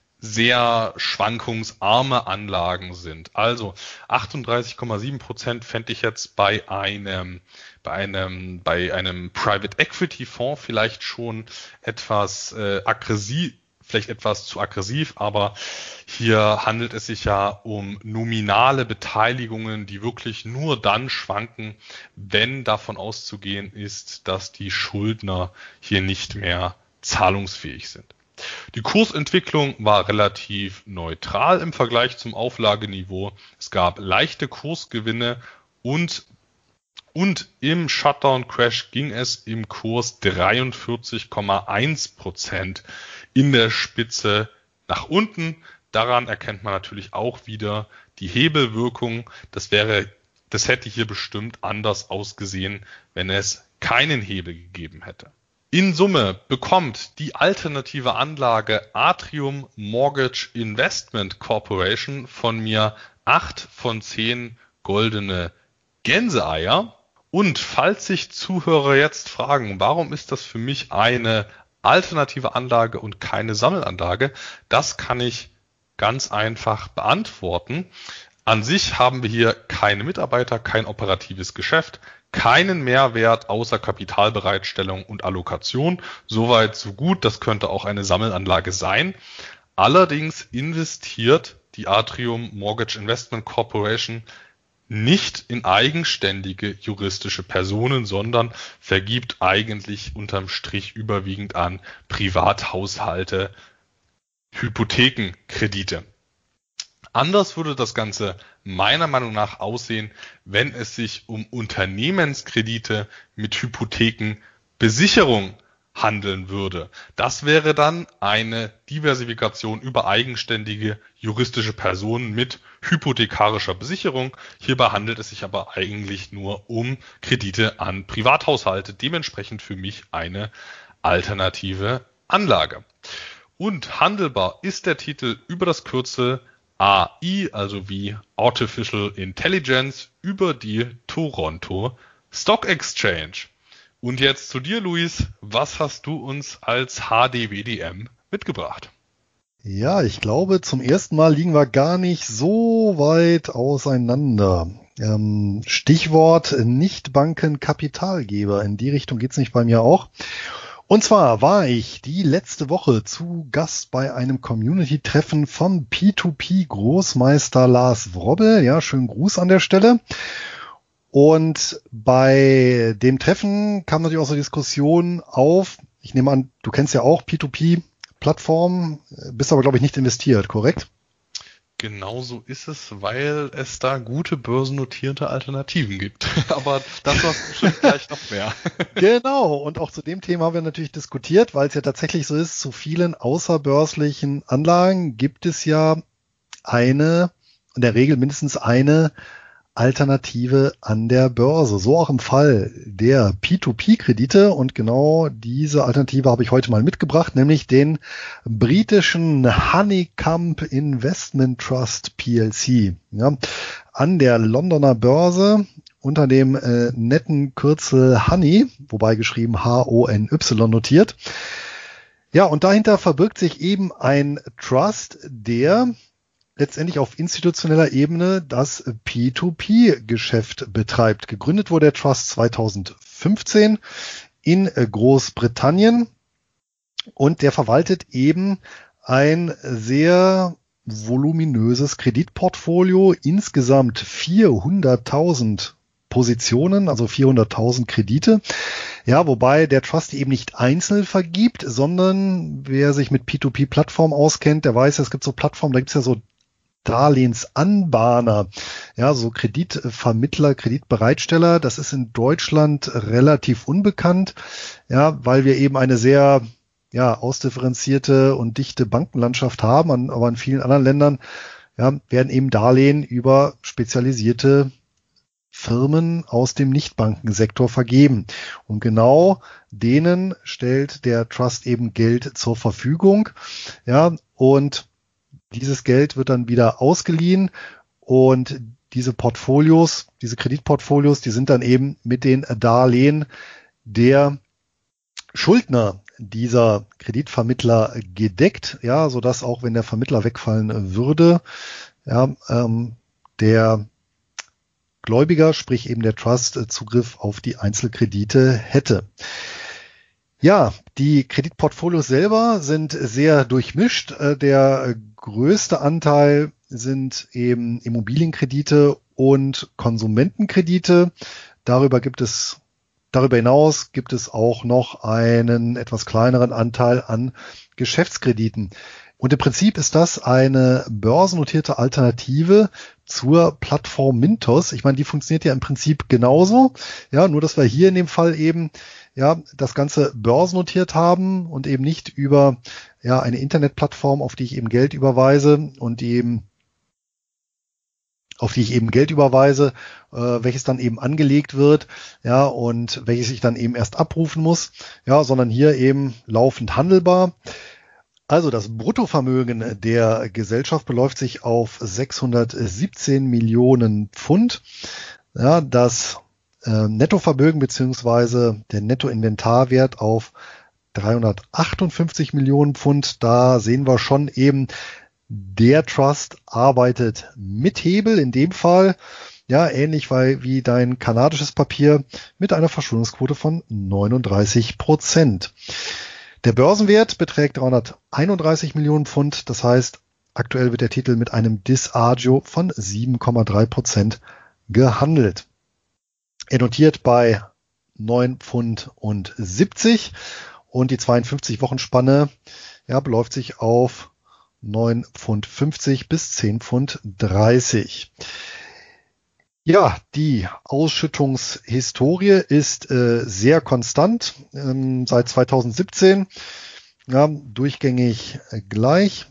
sehr schwankungsarme Anlagen sind. Also achtunddreißig Komma sieben Prozent fände ich jetzt bei einem, bei einem, bei einem Private Equity Fonds vielleicht schon etwas äh, aggressiv, vielleicht etwas zu aggressiv, aber hier handelt es sich ja um nominale Beteiligungen, die wirklich nur dann schwanken, wenn davon auszugehen ist, dass die Schuldner hier nicht mehr zahlungsfähig sind. Die Kursentwicklung war relativ neutral im Vergleich zum Auflageniveau. Es gab leichte Kursgewinne und, und im Shutdown-Crash ging es im Kurs dreiundvierzig Komma eins Prozent in der Spitze nach unten. Daran erkennt man natürlich auch wieder die Hebelwirkung. Das wäre, das hätte hier bestimmt anders ausgesehen, wenn es keinen Hebel gegeben hätte. In Summe bekommt die alternative Anlage Atrium Mortgage Investment Corporation von mir acht von zehn goldene Gänseeier. Und falls sich Zuhörer jetzt fragen, warum ist das für mich eine alternative Anlage und keine Sammelanlage, das kann ich ganz einfach beantworten. An sich haben wir hier keine Mitarbeiter, kein operatives Geschäft, keinen Mehrwert außer Kapitalbereitstellung und Allokation. Soweit, so gut. Das könnte auch eine Sammelanlage sein. Allerdings investiert die Atrium Mortgage Investment Corporation nicht in eigenständige juristische Personen, sondern vergibt eigentlich unterm Strich überwiegend an Privathaushalte Hypothekenkredite. Anders würde das Ganze meiner Meinung nach aussehen, wenn es sich um Unternehmenskredite mit Hypothekenbesicherung handeln würde. Das wäre dann eine Diversifikation über eigenständige juristische Personen mit hypothekarischer Besicherung. Hierbei handelt es sich aber eigentlich nur um Kredite an Privathaushalte, dementsprechend für mich eine alternative Anlage. Und handelbar ist der Titel über das Kürzel A I, also wie Artificial Intelligence, über die Toronto Stock Exchange. Und jetzt zu dir, Luis. Was hast du uns als H D W D M mitgebracht? Ja, ich glaube, zum ersten Mal liegen wir gar nicht so weit auseinander. Ähm, Stichwort Nichtbanken-Kapitalgeber. In die Richtung geht's nicht bei mir auch. Und zwar war ich die letzte Woche zu Gast bei einem Community-Treffen von P zwei P-Großmeister Lars Wrobbel. Ja, schönen Gruß an der Stelle. Und bei dem Treffen kam natürlich auch so eine Diskussion auf. Ich nehme an, du kennst ja auch P zwei P-Plattformen, bist aber, glaube ich, nicht investiert, korrekt? Genauso ist es, weil es da gute börsennotierte Alternativen gibt. Aber das war bestimmt gleich noch mehr. Genau, und auch zu dem Thema haben wir natürlich diskutiert, weil es ja tatsächlich so ist, zu vielen außerbörslichen Anlagen gibt es ja eine, in der Regel mindestens eine Alternative an der Börse. So auch im Fall der P zwei P-Kredite, und genau diese Alternative habe ich heute mal mitgebracht, nämlich den britischen Honeycomb Investment Trust P L C. Ja, an der Londoner Börse unter dem äh, netten Kürzel Honey, wobei geschrieben H O N Y notiert. Ja, und dahinter verbirgt sich eben ein Trust, der letztendlich auf institutioneller Ebene das P zwei P-Geschäft betreibt. Gegründet wurde der Trust zweitausendfünfzehn in Großbritannien und der verwaltet eben ein sehr voluminöses Kreditportfolio, insgesamt vierhunderttausend Positionen, also vierhunderttausend Kredite. Ja, wobei der Trust die eben nicht einzeln vergibt, sondern wer sich mit P zwei P-Plattformen auskennt, der weiß, es gibt so Plattformen, da gibt's ja so Darlehensanbahner, ja, so Kreditvermittler, Kreditbereitsteller. Das ist in Deutschland relativ unbekannt, ja, weil wir eben eine sehr ja, ausdifferenzierte und dichte Bankenlandschaft haben, aber in vielen anderen Ländern ja, werden eben Darlehen über spezialisierte Firmen aus dem Nichtbankensektor vergeben. Und genau denen stellt der Trust eben Geld zur Verfügung, ja, und dieses Geld wird dann wieder ausgeliehen und diese Portfolios, diese Kreditportfolios, die sind dann eben mit den Darlehen der Schuldner dieser Kreditvermittler gedeckt, ja, sodass auch wenn der Vermittler wegfallen würde, ja, ähm, der Gläubiger, sprich eben der Trust, Zugriff auf die Einzelkredite hätte. Ja, die Kreditportfolios selber sind sehr durchmischt. Der größte Anteil sind eben Immobilienkredite und Konsumentenkredite. Darüber gibt es, darüber hinaus gibt es auch noch einen etwas kleineren Anteil an Geschäftskrediten. Und im Prinzip ist das eine börsennotierte Alternative zur Plattform Mintos. Ich meine, die funktioniert ja im Prinzip genauso. Ja, nur dass wir hier in dem Fall eben ja das Ganze börsennotiert haben und eben nicht über ja eine Internetplattform, auf die ich eben Geld überweise und die eben auf die ich eben Geld überweise, äh, welches dann eben angelegt wird, ja, und welches ich dann eben erst abrufen muss, ja, sondern hier eben laufend handelbar. Also das Bruttovermögen der Gesellschaft beläuft sich auf sechshundertsiebzehn Millionen Pfund. Ja, das äh, Nettovermögen beziehungsweise der Nettoinventarwert auf dreihundertachtundfünfzig Millionen Pfund. Da sehen wir schon eben, der Trust arbeitet mit Hebel, in dem Fall, ja, ähnlich wie dein kanadisches Papier mit einer Verschuldungsquote von neununddreißig Prozent. Der Börsenwert beträgt dreihunderteinunddreißig Millionen Pfund. Das heißt, aktuell wird der Titel mit einem Disagio von sieben Komma drei Prozent gehandelt. Er notiert bei neun Pfund und siebzig und die zweiundfünfzig Wochen-Spanne ja, beläuft sich auf neun Pfund fünfzig bis zehn Pfund dreißig. Ja, die Ausschüttungshistorie ist äh, sehr konstant, ähm, seit zweitausendsiebzehn, ja, durchgängig äh, gleich,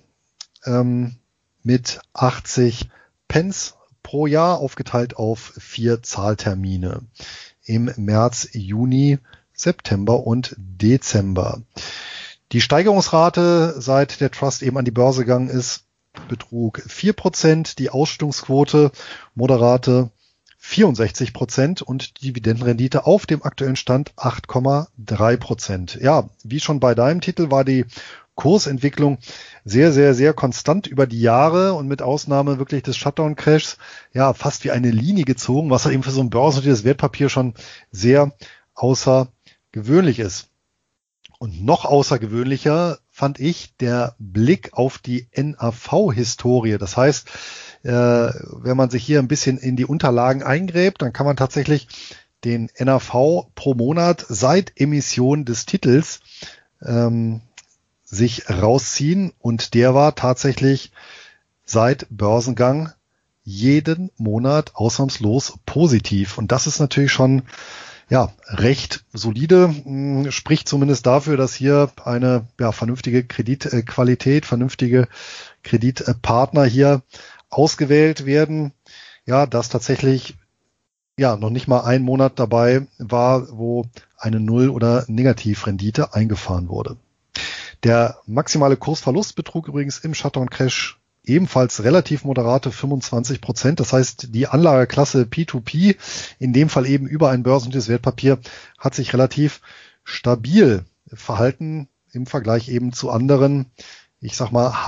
ähm, mit achtzig Pence pro Jahr aufgeteilt auf vier Zahltermine im März, Juni, September und Dezember. Die Steigerungsrate, seit der Trust eben an die Börse gegangen ist, betrug vier Prozent, die Ausschüttungsquote moderate vierundsechzig Prozent und die Dividendenrendite auf dem aktuellen Stand acht Komma drei Prozent. Ja, wie schon bei deinem Titel war die Kursentwicklung sehr, sehr, sehr konstant über die Jahre und mit Ausnahme wirklich des Shutdown-Crashs ja fast wie eine Linie gezogen, was halt eben für so ein börsennotiertes Wertpapier schon sehr außergewöhnlich ist. Und noch außergewöhnlicher fand ich der Blick auf die N A V-Historie. Das heißt, äh, wenn man sich hier ein bisschen in die Unterlagen eingräbt, dann kann man tatsächlich den N A V pro Monat seit Emission des Titels ähm, sich rausziehen. Und der war tatsächlich seit Börsengang jeden Monat ausnahmslos positiv. Und das ist natürlich schon ja, recht solide, spricht zumindest dafür, dass hier eine ja, vernünftige Kreditqualität, vernünftige Kreditpartner hier ausgewählt werden. Ja, dass tatsächlich ja noch nicht mal ein Monat dabei war, wo eine Null- oder Negativrendite eingefahren wurde. Der maximale Kursverlust betrug übrigens im Shutdown-Crash ebenfalls relativ moderate fünfundzwanzig Prozent. Das heißt, die Anlageklasse P zwei P, in dem Fall eben über ein börsennotiertes Wertpapier, hat sich relativ stabil verhalten im Vergleich eben zu anderen, ich sag mal,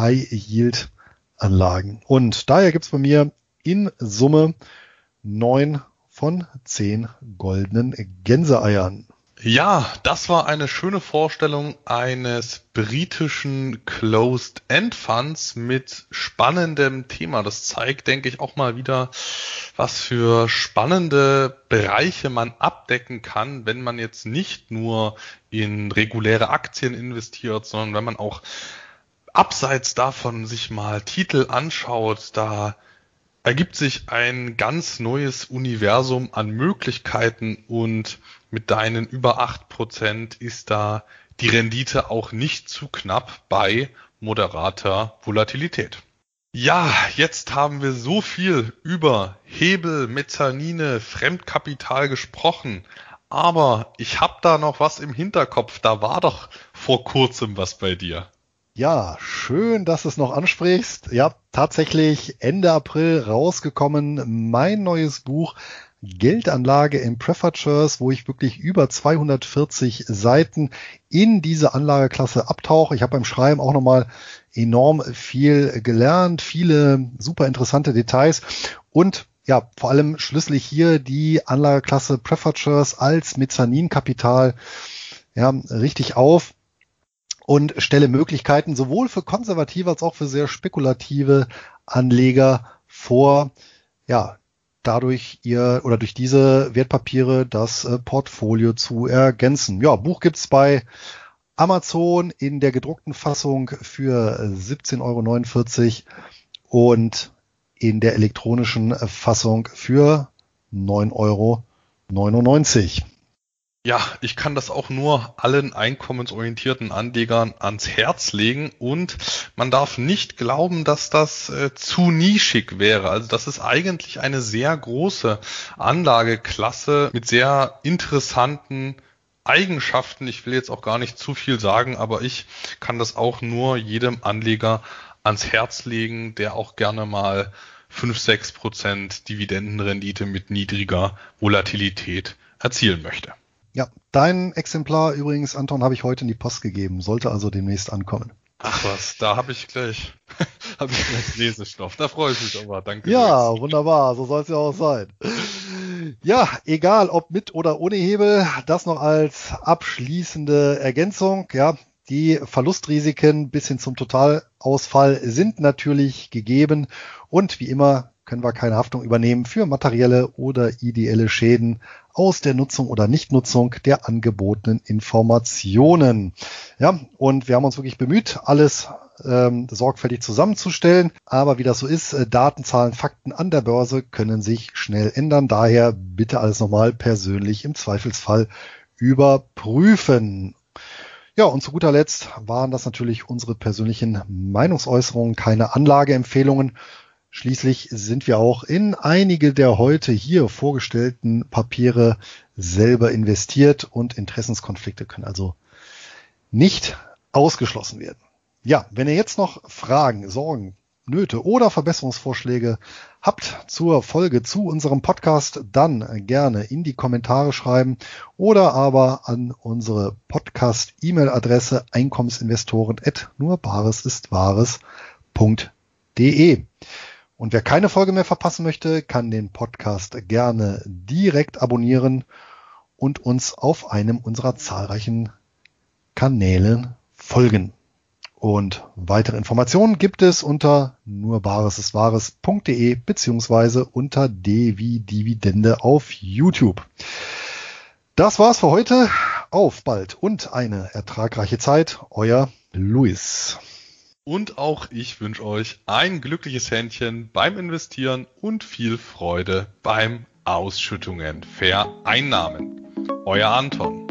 High-Yield-Anlagen. Und daher gibt's bei mir in Summe neun von zehn goldenen Gänseeiern. Ja, das war eine schöne Vorstellung eines britischen Closed-End-Funds mit spannendem Thema. Das zeigt, denke ich, auch mal wieder, was für spannende Bereiche man abdecken kann, wenn man jetzt nicht nur in reguläre Aktien investiert, sondern wenn man auch abseits davon sich mal Titel anschaut. Da ergibt sich ein ganz neues Universum an Möglichkeiten und mit deinen über acht Prozent ist da die Rendite auch nicht zu knapp bei moderater Volatilität. Ja, jetzt haben wir so viel über Hebel, Mezzanine, Fremdkapital gesprochen, aber ich habe da noch was im Hinterkopf. Da war doch vor kurzem was bei dir. Ja, schön, dass du es noch ansprichst. Ja, tatsächlich Ende April rausgekommen, mein neues Buch Geldanlage in Preferred Shares, wo ich wirklich über zweihundertvierzig Seiten in diese Anlageklasse abtauche. Ich habe beim Schreiben auch nochmal enorm viel gelernt, viele super interessante Details und ja, vor allem schlüssel ich hier die Anlageklasse Preferred Shares als Mezzaninkapital ja, richtig auf und stelle Möglichkeiten sowohl für konservative als auch für sehr spekulative Anleger vor, ja, dadurch ihr oder durch diese Wertpapiere das äh, Portfolio zu ergänzen. Ja, Buch gibt's bei Amazon in der gedruckten Fassung für siebzehn Euro neunundvierzig und in der elektronischen Fassung für neun Euro neunundneunzig. Ja, ich kann das auch nur allen einkommensorientierten Anlegern ans Herz legen und man darf nicht glauben, dass das äh, zu nischig wäre. Also das ist eigentlich eine sehr große Anlageklasse mit sehr interessanten Eigenschaften. Ich will jetzt auch gar nicht zu viel sagen, aber ich kann das auch nur jedem Anleger ans Herz legen, der auch gerne mal fünf, sechs Prozent Dividendenrendite mit niedriger Volatilität erzielen möchte. Ja, dein Exemplar übrigens, Anton, habe ich heute in die Post gegeben, sollte also demnächst ankommen. Ach was, da habe ich gleich, habe ich gleich Lesestoff. Da freue ich mich aber, danke. Ja, wunderbar, so soll es ja auch sein. Ja, egal ob mit oder ohne Hebel, das noch als abschließende Ergänzung. Ja, die Verlustrisiken bis hin zum Totalausfall sind natürlich gegeben und wie immer können wir keine Haftung übernehmen für materielle oder ideelle Schäden aus der Nutzung oder Nichtnutzung der angebotenen Informationen. Ja, und wir haben uns wirklich bemüht, alles ähm, sorgfältig zusammenzustellen. Aber wie das so ist, äh, Daten, Zahlen, Fakten an der Börse können sich schnell ändern. Daher bitte alles nochmal persönlich im Zweifelsfall überprüfen. Ja, und zu guter Letzt waren das natürlich unsere persönlichen Meinungsäußerungen, keine Anlageempfehlungen. Schließlich sind wir auch in einige der heute hier vorgestellten Papiere selber investiert und Interessenskonflikte können also nicht ausgeschlossen werden. Ja, wenn ihr jetzt noch Fragen, Sorgen, Nöte oder Verbesserungsvorschläge habt zur Folge zu unserem Podcast, dann gerne in die Kommentare schreiben oder aber an unsere Podcast-E-Mail-Adresse einkommensinvestoren at nurbaresistwahres punkt de. Und wer keine Folge mehr verpassen möchte, kann den Podcast gerne direkt abonnieren und uns auf einem unserer zahlreichen Kanäle folgen. Und weitere Informationen gibt es unter nurbaresistwahres punkt de beziehungsweise unter D wie Dividende auf YouTube. Das war's für heute. Auf bald und eine ertragreiche Zeit. Euer Luis. Und auch ich wünsche euch ein glückliches Händchen beim Investieren und viel Freude beim Ausschüttungen, Vereinnahmen. Euer Anton.